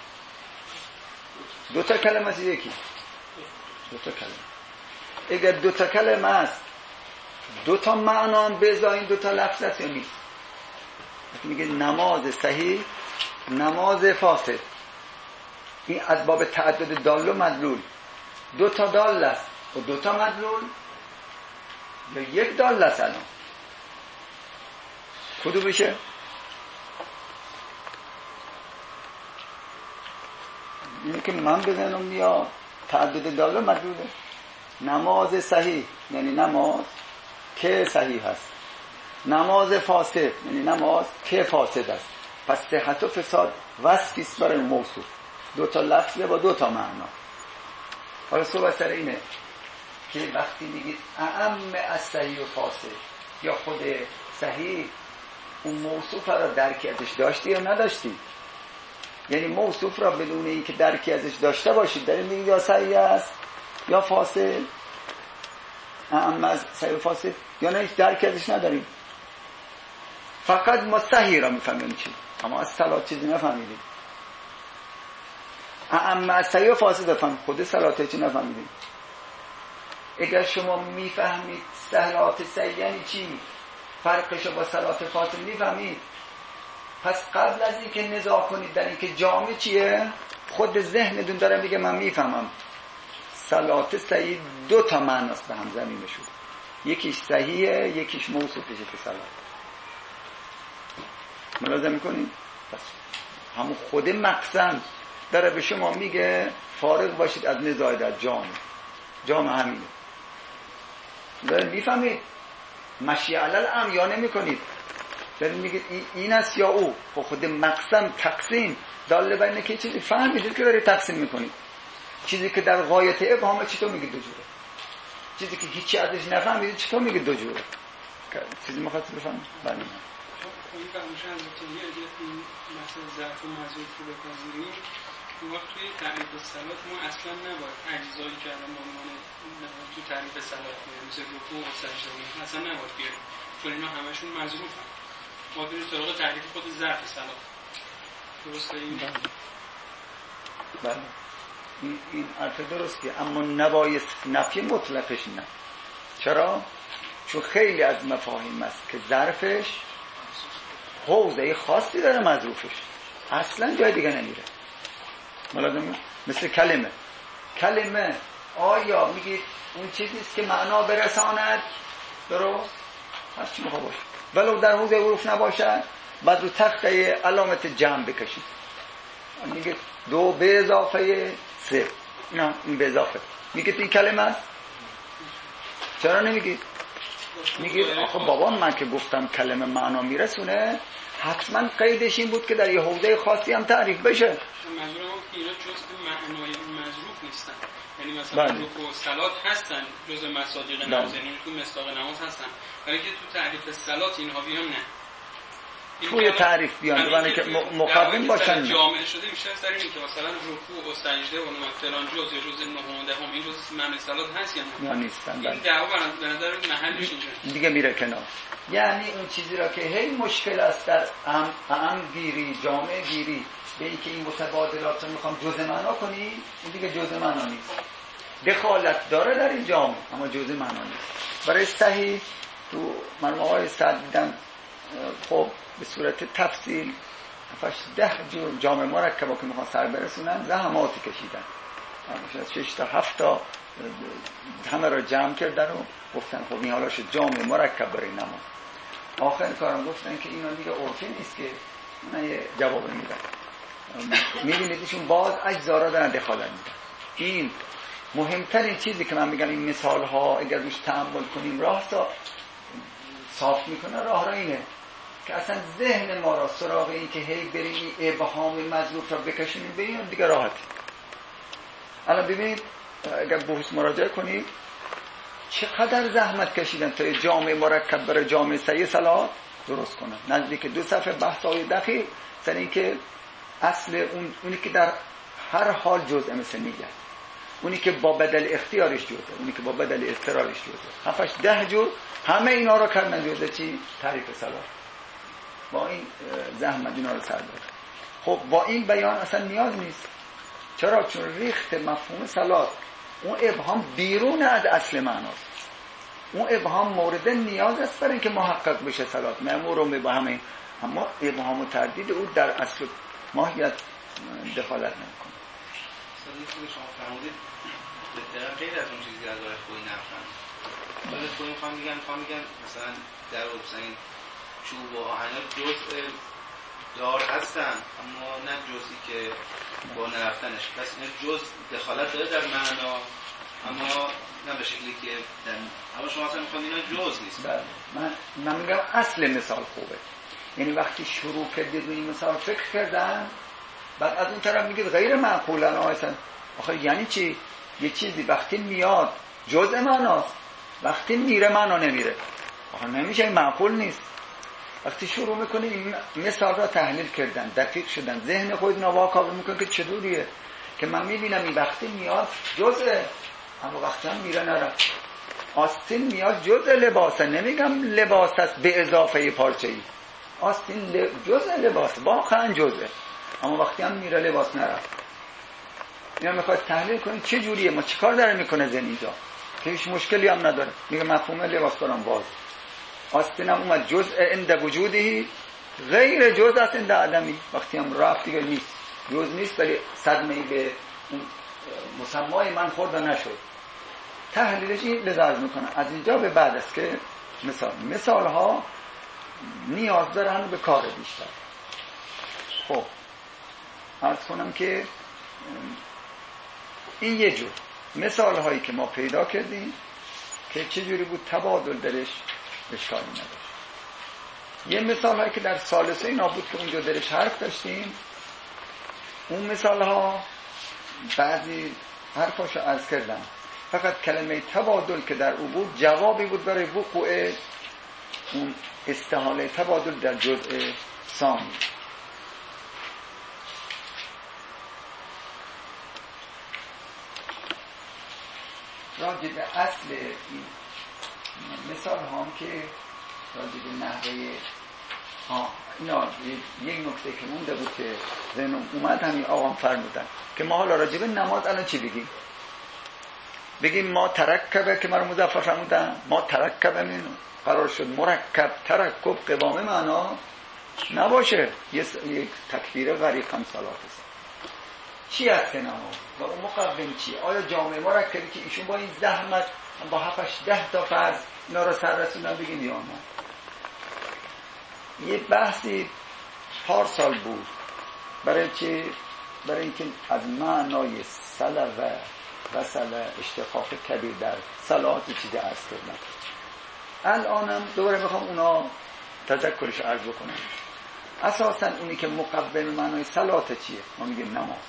دوتا کلمه است یکی؟ دوتا کلمه. اگر دوتا کلمه است، دوتا معنا هم بزاین دوتا لفظ است یا نیست؟ وقتی میگه نماز صحیح، نماز فاسد، این از باب تعدد دال و مدلول. دوتا دال است و دوتا مدلول، یا یک دال است. الان کدوم بشه؟ اینه که من بزنم میاد تعدد دال و مدلوله. نماز صحیح یعنی نماز که صحیح هست، نماز فاسد یعنی نماز که فاسد است. پس صحت و فساد وصفیست برای موصوف، دوتا لفظه با دوتا معنا. حالا صحبت سر اینه که وقتی میگید اعم از صحیح و فاسد یا خود صحیح، اون موصوف را درکی ازش داشتی یا نداشتی؟ یعنی موصوف را بدون این که درکی ازش داشته باشید داریم میگید یا صحیح است یا فاسد، اعم از صحیح و فاسد، یا نه هیچ درکی ازش نداریم، فقط ما صحیح را میفهمیم چی، اما از صلات چیزی نفهمیدیم. اعم از صحیح و فاسد فهم، خود صلات چی نفهمیدیم. اگر شما میفهمید صلات صحیح یعنی چی، فرقشو با صلات فاسد میفهمید، پس قبل از اینکه نزاع کنید در اینکه جامع چیه، خود ذهنتون داره میگه من میفهمم صلات صحیح دو تا معناست به هم زمینه شد، یکیش صحیحه یکیش موصوفشه که صلات. ملاحظه میکنید؟ پس همون خود مقصد داره به شما میگه فارغ باشید از نزاع در جامع همینه. دارید میفهمید مشی علل امیا نمی کنید، دارید میگید این است یا او. خود مقسم تقسیم داله بر اینه که چیزی فهمیدید که دارید تقسیم میکنید. چیزی که در غایت ابهامه چطور میگید دو جوره، چیزی که هیچی ازش نفهمیدید چطور میگید دو جوره. چیزی می‌خواست بفهم؟ بله این فرمایشات از توی این مثلا ظرف و مظروف رو بپذیریم اون وقت توی تعریف صلات ما اصلا نباید اجزایی که الان به عنوان تو تعریف صلات میاریم مثل رکوع و سجده اصلا نباید بیاریم چون اینا همشون مظروفن ما بریم سراغ تعریف خود ظرف صلات درسته این؟ بله این حرف درسته اما نبایست نفی مطلقش نه. چرا؟ چون خیلی از مفاهیم است که ظرفش حوزه خاصی داره مظروفش اصلا جای دیگه نمیره. مثل کلمه آیا میگید اون چیزیست که معنا برساند درست؟ هر چی میخواه باشه ولو در حوزه حروف نباشد بعد رو تخته علامت جمع بکشید میگه 2 به اضافه 3 نه این به اضافه میگید این کلمه است. چرا نمیگید؟ میگید آخه بابا من که گفتم کلمه معنا میرسونه حتما قیدش این بود که در یه حوزه خاصی هم تعریف بشه. منظورم که اینا جزء معنای مظروف نیستن، یعنی مثلا رکوع و صلات هستن جزء مصادیق نماز، یعنی تو مصداق نماز هستن، ولی که تو تعریف صلات اینها بیان نه. توی تعریف بیان برای که مقدم باشن جامع شده بیشتر سر اینه که مثلا رکوع و سجده و فلان جزء یا جزء 9 و 10 این جزء معنی صلات هست یا نه نیستن. این دعوا به نظر محلش اینجا دیگه میره کنار. یعنی اون چیزی را که هی مشکل است در عام گیری جامع گیری به اینکه این متبادلات رو میخوام جزء معنا کنی، این دیگه جزء معنا نیست. دخالت داره در این جامع اما جزء معنا نیست. برای صحیح تو مرحوم آقای سعد دیدم خب به صورت تفصیل 10 جور جامع مرکبا که میخوان سر برسونن زحماتی کشیدن، 6 تا 7 تا همه را جمع کردن و گفتن خب این حالا شد جامع مرکب برای نماز. آخر کارم گفتن که اینا دیگه عرفی نیست که من یه جواب میدن. میبینید ایشون باز اجزا را دارن دخالت میدن. این مهمترین چیزی که من میگم این مثال ها اگر روش تأمل کنیم راه صاف میکنه راه را اینه که اصلا ذهن ما را سراغ این که هی بریم این ابهام مظروف را بکشونیم بریم دیگه راحتی. الان ببینید اگر بحث مراجعه کنید چقدر زحمت کشیدن تا جامع مرکب برای جامع صحیح صلات درست کنن، نزدیک 2 صفحه بحث‌های دقیق سر این که اصل اونی که در هر حال جزء مثل میگه، اونی که با بدل اختیارش جزء، اونی که با بدل اضطرارش جزء، 7-10 جور همه اینا رو کردن جزء چی؟ تعریف صلات. با این زحمت اینا رو سر داد. خب با این بیان اصلا نیاز نیست. چرا؟ چون ریخت مفهوم صلات اون ابهام بیرون از اصل معناست. اون ابهام مورد نیاز است برای اینکه محقق بشه صلات، مأمور به همه، اما ابهام و تردید او در اصل ماهیت دخالت نمیکنه. صدیقی شما فرمودید به طرف غیر از اون چیزی که از راه خوی نفهم ولی خوی میخوام میگن مثلا در این چوب و آهن‌ها جزء دار هستن اما نه جزئی که با نرفتنش، پس این جزء دخالت داره در معنا اما نه به شکلی که اما شما اصلا میخوام اینا جزء نیست. بله من میگم اصل مثال خوبه، یعنی وقتی شروع کردید روی این مثال فکر کردن بعد از اون طرف میگید غیر معقولن اصلا. آخه یعنی چی؟ یه چیزی وقتی میاد جزء معناست، وقتی میره معنا نمیره، آخه نمیشه، این معقول نیست. وقتی شروع میکنه این مثال را تحلیل کردن دقیق شدن ذهن خود نواکاوی میکنه که چطوریه که من میبینم این وقتی میاد جزء اما وقتی هم میره نره. آستین میاد جزء لباسه، نمیگم لباس است به اضافه پارچه‌ای، آستین جزء لباس واقعا جزء، اما وقتی هم میره لباس نره. اینا میخواد تحلیل کنید چه جوریه، ما چیکار داره میکنه ذهن اینجا که هیچ مشکلی هم نداره. میگه مفهوم لباس دارم باز آستینم اومد جزء عند وجودی غیر جزء است عند عدمی، وقتی هم رفت دیگه نیست، جزء نیست ولی صدمه‌ای به اون مسمای من خورد نشد. تحلیلش لزاز میکنه. از اینجا به بعد است که مثال ها نیاز دارن به کار بیشتر. خب عرض کنم که این یه جور مثال هایی که ما پیدا کردیم که چجوری بود تبادل درش اشکالی نداشت. یه مثال هایی که در ثالثه اینا بود که اونجا درش حرف داشتیم، اون مثال ها بعضی حرفاشو عرض کردم، فقط کلمه تبادل که در او بود جوابی بود برای وقوع اون استحاله تبادل در جزء ثانی. راجع به اصل این مثال هم که راجع به نحوه اینا یک نکته که مونده بود که ذهنم اومد، همین آقام فرمودن که ما حالا راجع به نماز الان چی بگیم؟ بگیم ما ترکبه که مرا مظفر فرمودن، ما ترکبه من قرار شد مرکب ترکب قوامه معنا نباشه، یک تکبیر غریق هم صلات است. چی هست نماز و اون مقوم چی؟ آیا جامعه مرکبی که ایشون با این زحمت با 7-10 تا فرض اینا رو سر رسوندن بگیم یا نه؟ یه بحثی پارسال بود برای اینکه از معنای صلوه و اشتقاق کبیر در صلات چیز عرض کردن. الانم دوباره میخوام اونا تذکرش عرض بکنم. اساسا اونی که مقوم معنای صلات چیه؟ ما میگیم نماز.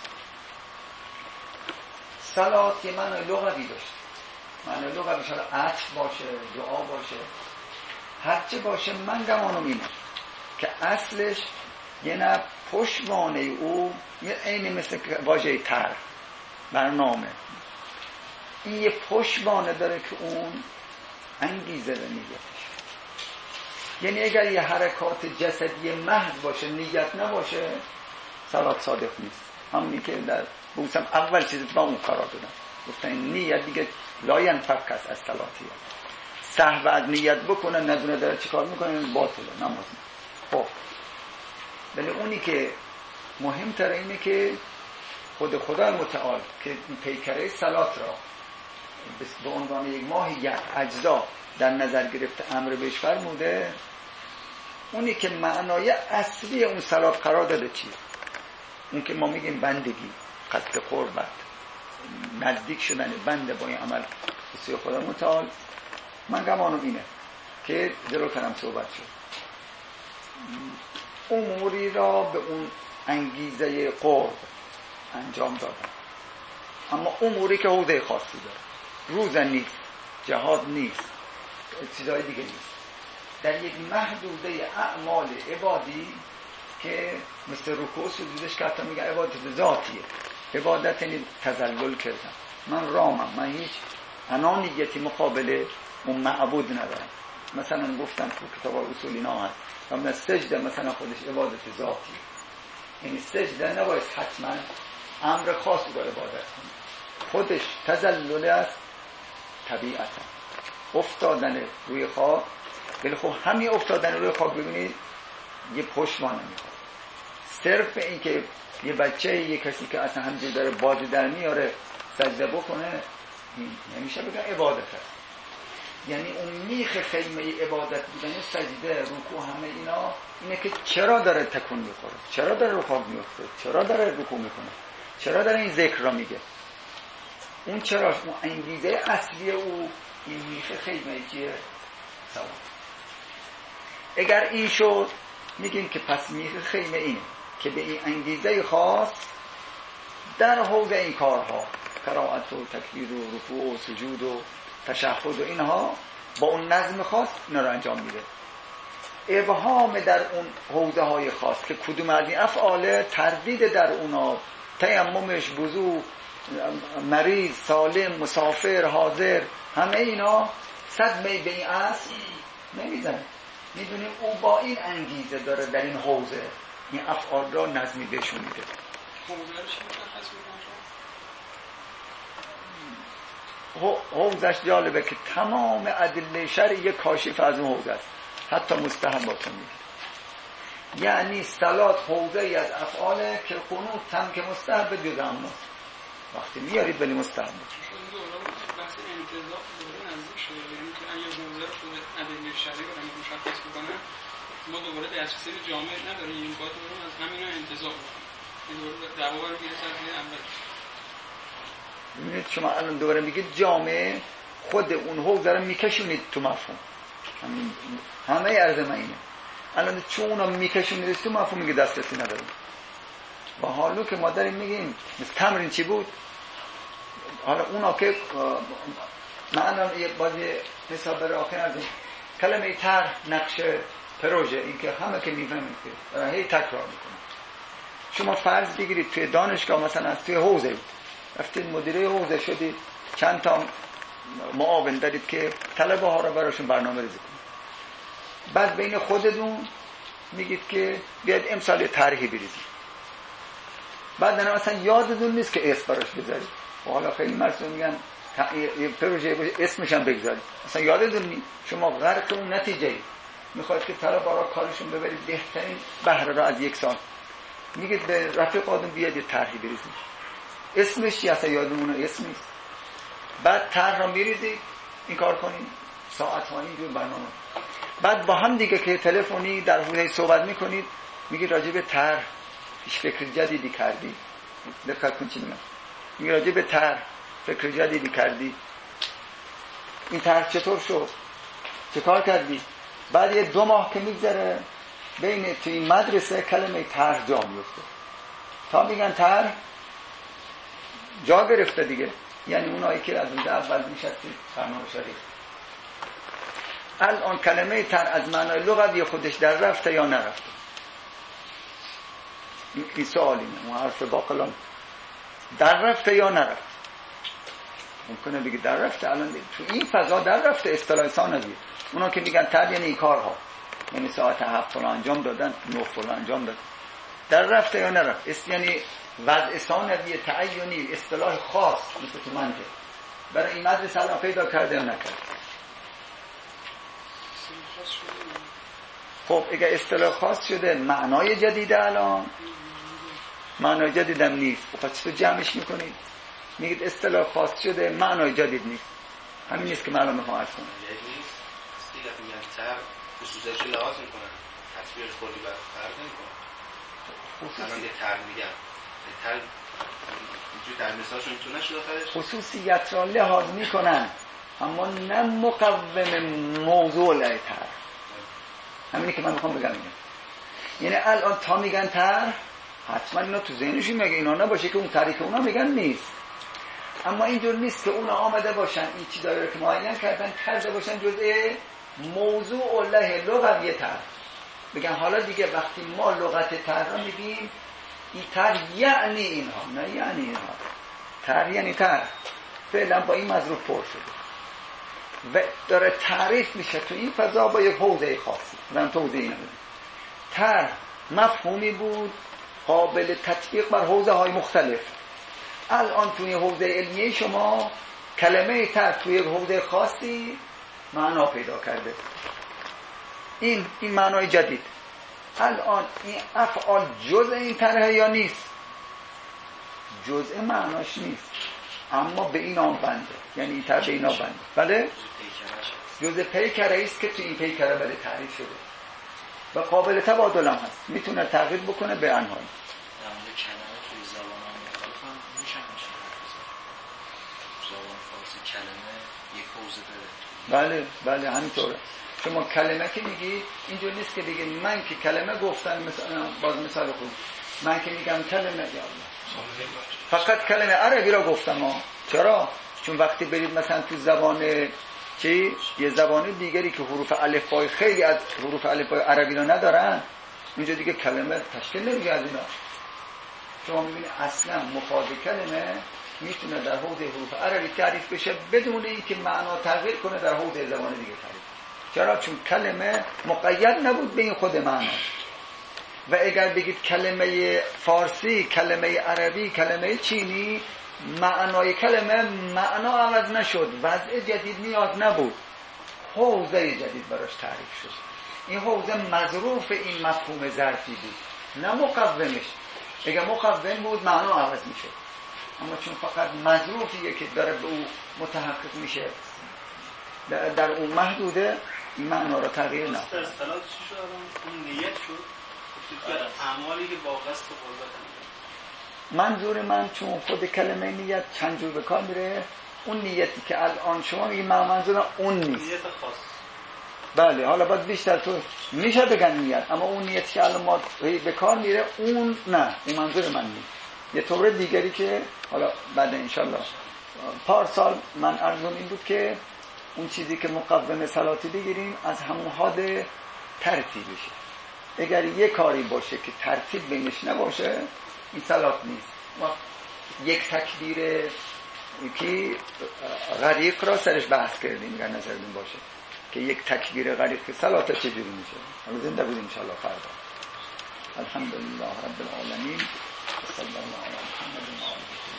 صلات یه معنای لغوی داشت، معنای لغوی شاید عطف باشه، دعا باشه، هرچه باشه. من گمانم اینه که اصلش یه نه پشتوانه او یه عین مثل واژه طرح برنامه، این یه پشتوانه داره که اون انگیزه به نیتش. یعنی اگر یه حرکات جسدی محض باشه نیت نباشه صلات صادق نیست. همونی که در بوسم اول چیزی با اون قرار دادن، گفتن نیت دیگه لاین فکر است از صلاتیه. سهو از نیت بکنه ندونه داره چی کار میکنه باطله نماز. خب ولی اونی که مهمتره اینه که خود خدای متعال که این پیکره صلات را به عنوان یک ماهیت اجزا در نظر گرفته امر بهش فرموده، اونی که معنای اصلی اون صلات قرار داده چیه؟ اون که ما میگیم بندگی، قصد قربت، نزدیک شدن بنده با این عمل به سوی خدا متعال. من گمانم اینه که جلو کنم صحبت شد اموری را به اون انگیزه قرب انجام دادن، اما اموری که حوزه خاصی داره، روزه نیست، جهاد نیست، چیزهای دیگه نیست، در یک محدوده اعمال عبادی که مثل رکوع سجودش که حتی میگه عبادت ذاتیه. عبادت یعنی تذلل کردن، من رامم، من هیچ انانیتی مقابل اون معبود ندارم. مثلا گفتم تو کتاب اصول اینا هست و سجده مثلا خودش عبادت ذاتیه، یعنی سجده نباید حتما امر خاص رو عبادت کنه، خودش تذلل است طبیعتا. افتادن روی خاک، ولی خب همین افتادن روی خاک ببینید یه پشتوانه میخواد. صرف این که یه بچه یه کسی که اصلا همجور داره بازی در میاره سجده بکنه نمیشه بگن عبادت هست. یعنی اون میخ خیمه عبادت بودن سجده، رکوع، همه اینا اینه که چرا داره تکون میخوره، چرا داره رو خاک میفته، چرا داره رکوع میکنه، چرا داره این ذکر را میگه. اون چراش اون انگیزه اصلی او این میخ خیمه چیه؟ سلام. اگر این شد میگیم که پس میخ خیمه اینه که به این انگیزه خاص در حوزه این کارها، قرائت و تکبیر و رکوع و سجود و تشهد و اینها با اون نظم خاص اینا رو انجام میده. ابهام در اون حوزه های خاص که کدوم از این افعال تردید در اونا، تیممش، وضو، مریض، سالم، مسافر، حاضر، همه اینا صدمه به این اصل نمیزنه. میدونیم او با این انگیزه داره در این حوزه این افعال را نظمی بهشون میده. حوزش جالبه که تمام ادله شرعی کاشف از اون حوزه است، حتی مستحبات میگه. یعنی صلات حوزه ای از افعاله که قنوت هم که مستحب جز اما وقتی میارید ولی مستحب بحث انتظار دوباره نزدیک شده، یعنی که اگه حوزه رو خود ادله شرعی رو مشخص بکنه ما دوباره دسترسی به جامعه نداریم، این باید رو از همینا انتظار بکنیم. دوباره دعوا رو گرفت از اول. ببینید شما الان دوباره میگید جامعه خود اون حوزه رو میکشونید تو مفهوم. همه عرض من اینه. الان چون اونا میکشونید تو مفهوم میگه دسترسی نداریم. با حالو که ما داریم میگیم مثل تمرین چی بود؟ حالا اونا که من الان یه بازی حساب برای آخر ازیم کلمه طرح نقش پروژه، این که همه که میفهمید که هی تکرار میکنه. شما فرض بگیرید توی دانشگاه مثلا توی حوزه رفتید مدیره حوزه شدید، چند تا معاون دارید که طلبه ها رو براشون برنامه ریزی کنید. بعد بین خودتون میگید که بیاید امسال طرحی بریزید. بعد مثلا یادتون نیست که اسم براش بذارید. و حالا خیلی مرسوم میگن یه پروژه باشه اسمش هم بگذارید. مثلا یادتون نیست. شما غرق اون نتیجه میخواید که طلبه ها کارشون ببرید بهترین بهره را از یک سال. میگید به رفیقاتون بیاد یه طرحی بریزید. اسمش چی اصلا یادمونه اسم نیست. بعد طرح رو میریزید، این کار کنید، ساعت‌ها اینجور برنامه. بعد با هم دیگه که تلفنی در حوزه صحبت میکنید، میگید راجع به طرح هیچ فکر جدیدی کردی؟ دقت کن چی میگم. میگید راجع به طرح فکر جدیدی کردی؟ این طرح چطور شد؟ چه کار کردی؟ بعد یه 2 ماه که میگذره بین توی این مدرسه کلمه طرح جا میفته. تا میگن طرح جا گرفته دیگه. یعنی اونایی که از اونجا اول میشستید فرمان شریف. الان کلمه طرح از معنای لغوی خودش در رفته یا نرفته؟ این سوالی نه. اون حرف باقلان در رفته یا نرفته؟ ممکنه بگید در رفته. الان تو این فضا در رفته اصطلاح ثانویه. اونا که میگن طرح یعنی این کارها، یعنی ساعت 7 فلان انجام دادن، 9 فلان انجام دادن. در رفته یا نرفت یعنی وضع ثانوی تعینی اصطلاح خاص مثل تو منطق برای این مدرسه الان پیدا کرده یا نکرده؟ خب اگه اصطلاح خاص شده معنای جدیده، الان معنای جدید هم نیست. خب چطور جمعش میکنید؟ میگید اصطلاح خاص شده معنای جدید نیست. همین نیست که معلوم میخوام عرض کنم. دیگه میگن طرح خصوصیتش لحاظ میکنن، تصویر کلی بر فرض نمیکنن. مثلا یه طرح میگن طرح اینجوری در مثالشون میتونه شده داخلش خصوصیت را لحاظ میکنن اما نه مقوم موضوع طرح. همینی که من میخوام بگم اینه. یعنی الان تا میگن طرح حتما اینا تو ذهنشون میگه اینا نباشه که اون طرحی که اونا میگن نیست. اما اینجور نیست که اونا آمده باشن این چیزایی رو که معین کردن کرده باشن جزء موضوع لغوی طرح. بگن حالا دیگه وقتی ما لغت طرح رو میگیم این طرح یعنی اینها، نه یعنی اینها. طرح یعنی طرح فعلا با این مظروف پر شده و داره تعریف میشه تو این فضا با یک حوزه خاصی. من توضیح نمیدم. طرح مفهومی بود قابل تطبیق بر حوزه های مختلف. الان توی حوزه علمیه شما کلمه طرح توی یک حوزه خاصی معنا پیدا کرده. این معنای جدید. الان این افعال جزء این طرح یا نیست؟ جزء معناش نیست اما به این آن بنده، یعنی این طرح به اینا بنده. بله؟ جزء پیکره است که تو این پیکره بله تعریف شده و قابل تبادل هم هست، میتونه تغییر بکنه به انواع. بله همینطوره. شما کلمه که میگی اینجور نیست که بگی من که کلمه گفتم، مثلا باز مثال خود من که میگم کلمه یا الله فقط کلمه عربی را گفتم ها. چرا؟ چون وقتی برید مثلا تو زبان یه زبان دیگری که حروف الفبای خیلی از حروف الفبای عربی رو ندارن، اونجا دیگه کلمه تشکیل نمیشه از اینا. شما میبینید اصلا مفاد کلمه میتونه در حوزه حروف عربی تعریف بشه بدون اینکه معنا تغییر کنه در حوزه زبان دیگه تعریف. چرا؟ چون کلمه مقید نبود به این خود معنا. و اگر بگید کلمه فارسی، کلمه عربی، کلمه چینی، معنای کلمه معنا عوض نشد، وضع جدید نیاز نبود، حوزه جدید براش تعریف شد. این حوزه مظروف این مفهوم ظرفی بود نه مقومش. اگر مقوم بود معنا عوض میشد، اما چون فقط مظروفیه که داره به او متحقق میشه در اون محدوده، این معنا را تغییر نده. در اصطلاح چی شد؟ اون نیت شد اعمالی که با قصد قربت منظور من چون خود کلمه نیت چند جور به کار میره، اون نیتی که الان شما میگید منظورم اون نیست. نیت خاص. بله حالا باید بیشتر تو میشه بگن نیت، اما اون نیتی که الان ما به کار میره اون نه، اون منظور من نیست. یه طور دیگری که حالا بعد انشالله پارسال من عرضم این بود که اون چیزی که مقوم صلاتی بگیریم از همون حاد ترتیبشه. اگر یه کاری باشه که ترتیب بینش نباشه این صلات نیست. یک تکبیر که غریق را سرش بحث کردیم اگر نظرتون باشه که یک تکبیر غریق که صلات چجوری میشه. حالا زنده بودیم انشاءالله فردا. الحمدلله رب العالمین صلی الله علی محمد و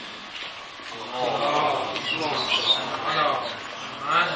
آله.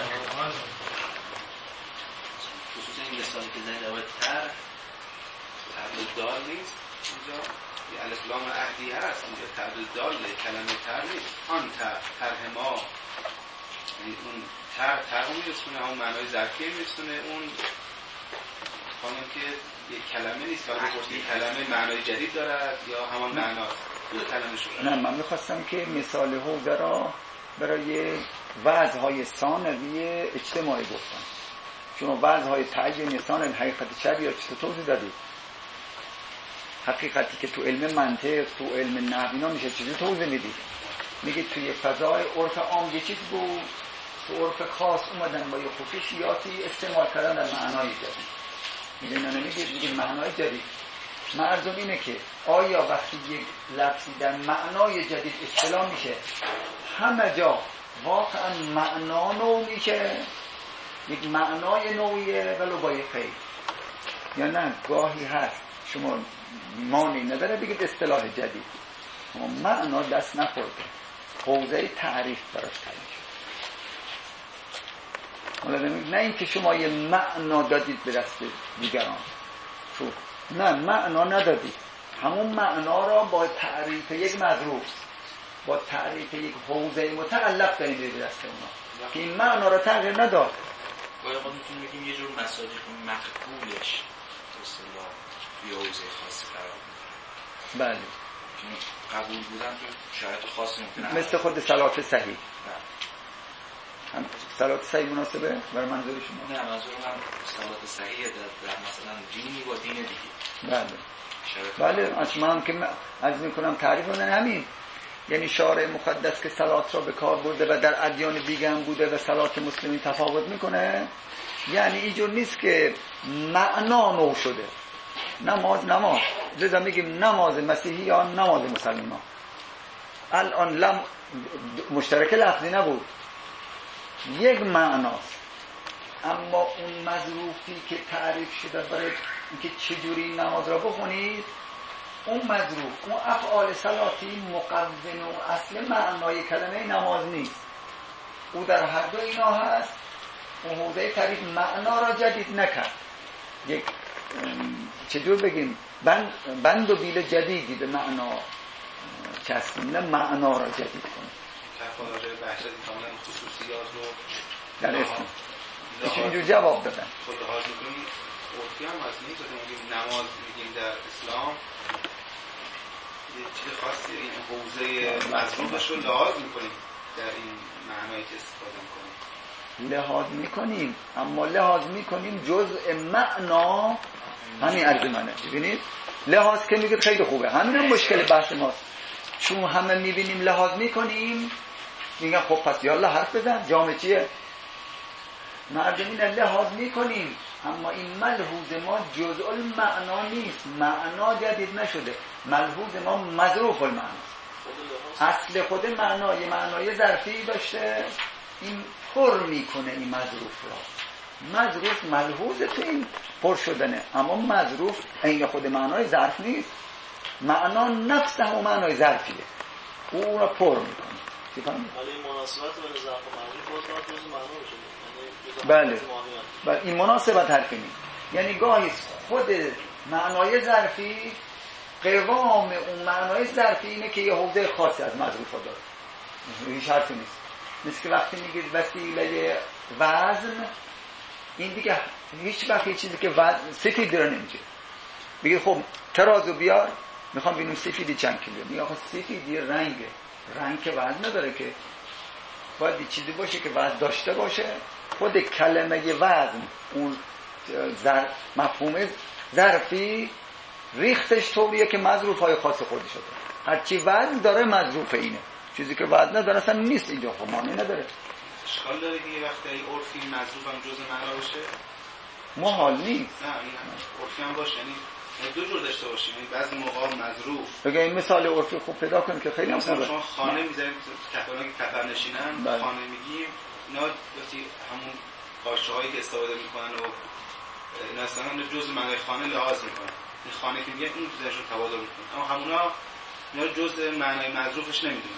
خصوصا این مثالی که زنده باید تبدیل دال نیست اینجا یه الاسلام عهدی هست اینجا تبدیل دال کلمه تر نیست آن ترح ما یعنی اون ترح میرسونه اون معنای ظرفیه میرسونه اون خانم که یک کلمه نیست ولی بپرسید کلمه معنای جدید دارد یا همان معناست دو کلمه شده. نه من میخواستم که مثال حوزه را برای وضعهای ثانوی اجتماعی گفتم. شما وضعهای تعیین ثانوی حقیقت شرعی چطور توضیح دادید؟ حقیقتی که تو علم منطق تو علم نحو اینا میشه چیزی توضیح میدید؟ میگه توی فضای عرف عام یه چیز بود، تو عرف خاص اومدن با یه خصوصیاتی استعمال کردن در معنای جدید. میگه نه میگه معنای جدید. مرزم اینه که آیا وقتی یک لفظی در معنای جدید اصطلاح میشه همه جا واقعا معنا نوع میشه، یک معنای نوعیه ولو با یک قید، یا نه گاهی هست شما معنی نداره بگید اصطلاح جدید اما معنا دست نخورده حوزه تعریف براش تعریف شد. نه اینکه شما یه معنا دادید به دست دیگران، نه معنا ندادید، همون معنا را با تعریف یک مظروف با تعریف یک حوزه متعلق دارید به دست اونا که این معنا را تغییر نداد. باید ما میتونیم بگیم یه جور مصادیق مقبولش اصطلاح توی حوزه خاصی قرار می‌گیره. بله که قبول بودن تو شرایط خاصی ممکنه مثل خود صلات صحیح. هم صلات صحیح مناسبه برای منظور شما؟ نه منظور من صلات صحیح در مثلا دینی با دین دیگه. بله اصلا هم که عرض میکنم تعریف اون همین، یعنی شارع مقدس که صلات را به کار برده و در ادیان دیگه هم بوده و صلات مسلمین تفاوت میکنه، یعنی اینجور نیست که معنا نو شده. نماز لذا میگیم نماز مسیحی یا نماز مسلمان الان مشترک لفظی نبود، یک معناست، اما اون مظروفی که تعریف شده برای اینکه چجوری نماز را بخونید، اون مظروف اون افعال صلاتی مقوم و اصل معنای کلمه نماز نیست، او در هر دو اینا هست. اون حوزه تعریف معنا را جدید نکرد، یک چجور بگیم بند و بیل جدیدی به معنا چسبیم، نه معنا را جدید کنیم. تفاوت بحث کاملا خصوصیات رو در اسم اینجور جواب دادن. خود لحاظ میکنیم عرفی هم از نیست که نماز میگیم در اسلام یه چیز خاصی این حوزه مظروفش رو لحاظ میکنیم در این معنایی که استفاده میکنیم لحاظ میکنیم، اما لحاظ میکنیم جزء معنا همین عرض منه. ببینید لحاظ که میگید خیلی خوبه، همین مشکل بحث ماست، چون همه میبینیم لحاظ میکنیم میگن خب پس یالا حرف بزن جامعه چیه؟ مردمین لحاظ میکنیم اما این ملحوظ ما جزء المعنا نیست، معنا جدید نشده، ملحوظ ما مظروف المعناست. اصل خود معنای ظرفی داشته، این پر میکنه این مظروف را. مظروف ملحوظ تو این پر شدنه، اما مظروف این خود معنای ظرف نیست، معنا نفس همون معنای ظرفیه، او را پر میکنه. ولی مناسبت بین ظرف و معنی باز جزء معنا میشه. بله این مناسبت حرفی، یعنی گاهی خود معنای ظرفی قوام اون معنای ظرفی اینه که یه حوزه خاصی از مظروف داره، هیچ حرفی نیست. مثل که وقتی میگید وسیله وزن، این دیگه هیچ وقت یه چیزی که وزن سفید داره نمیشه. بگید خب ترازو بیار، میخوام ببینم سفیدی چند کیلو، میگه آخه سفیدی رنگ که وزن نداره، که باید یه چیزی باشه که وزن داشته باشه. خود کلمه وزن اون مفهوم ظرفی ریختش طوریه که مظروف های خاص خودی شده. هرچی وزن داره مظروف اینه، چیزی که وزن نداره اصلا نیست اینجا، خب معنی نداره. اشکال داره که یه وقتی عرفی مظروف هم جز معنا باشه؟ محال نیست. نه این عرفی هم باشه، یعنی دو جور داشته باشیم. یعنی بعضی موقع مظروف بگه این مثال عرفی خوب پیدا کنیم که خیلی مثلا خوبه. شما خانه میذاریم کفرانی که کفر نشینن، بله. خانه میگیم اینا همون قاشه هایی که استفاده میکنن و اینا اصلا جز معنای خانه لحاظ میکنن. این خانه که میگن این جزشون تبادل میکنن، اما همونا اینا جز معنای مظروفش نمیدونن،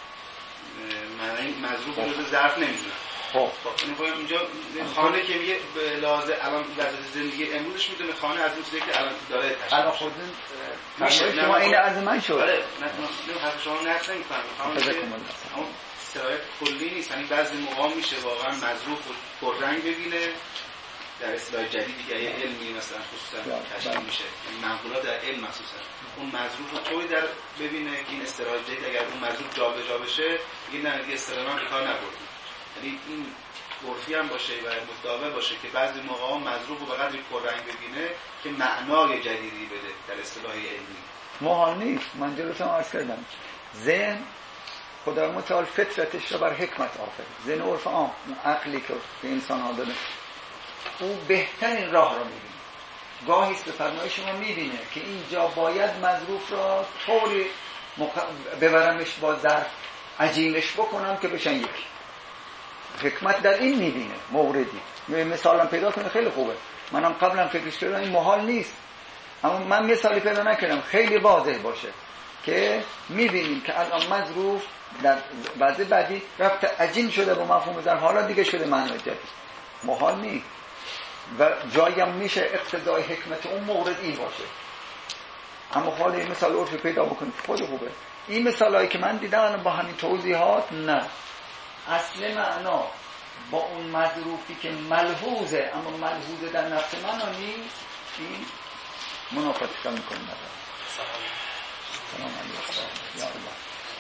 معنای مظروف جز ظرف نمیدونن. خب اینجا خانه که میگه به لحاظ الان وضعیت زندگی امروزش میدونه خانه از اون چیزی که الان داره تشکیل الان خود شما این از من شد. آره نه حرف شما نقص نمی‌کنم. اما سرایت کلی نیست. یعنی بعضی موقع میشه واقعا مظروف و پررنگ ببینه در اصطلاح جدیدی که یه علمی مثلا خصوصا تشکیل میشه، منقولات در علم مخصوصا اون مظروف رو توی در ببینه که این اصطلاح جدید اگر اون مظروف جابجا بشه میگه نه دیگه اصطلاح من به کار نبردیم. یعنی این عرفی هم باشه و متداول باشه که بعضی موقع مظروف رو به قدری پررنگ ببینه که معنای جدیدی بده در اصطلاح علمی. محال نیست. من جلوتون عرض کردم ذهن خدا متعال فطرتش رو بر حکمت آفرید. ذهن عرف عام، عقلی که به انسان ها داده، او بهترین راه رو میبینه. گاهی است به فرمای شما میبینه که اینجا باید مظروف را طوری ببرمش با ظرف عجینش بکنم که بشن یک. حکمت در این میبینه موردی. مثالم پیدا کنه خیلی خوبه. منم قبلا فکرش کردم این محال نیست، اما من مثالی پیدا نکردم خیلی واضح باشه که میبینیم که الان مظروف در وضع بعدی رفته عجین شده با مفهوم ظرف، حالا دیگه شده معنای جدید. محال نیست و جایم میشه اقتضای حکمت اون مورد این باشه. اما حالا این مثال عرفی پیدا بکنید خود خوبه. این مثالایی که من دیدم با همین توضیحات نه اصل معنا با اون مظروفی که ملحوظه اما ملحوظه در نفس معنا نیست، این منافات کم میکنه. سلام علیکم یا الله.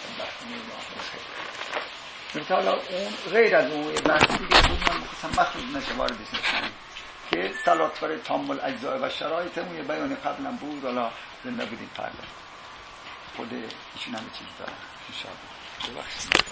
مثلا اون غیر از اون بحثی که من می‌خواستم مخصوص نشه واردش نشم که صلات برای تام الاجزاء و شرایط اون یه بیان قبلا بود، حالا زنده بودیم پرده خود ایشون همه چیز دارن ان شاء الله. ببخشید.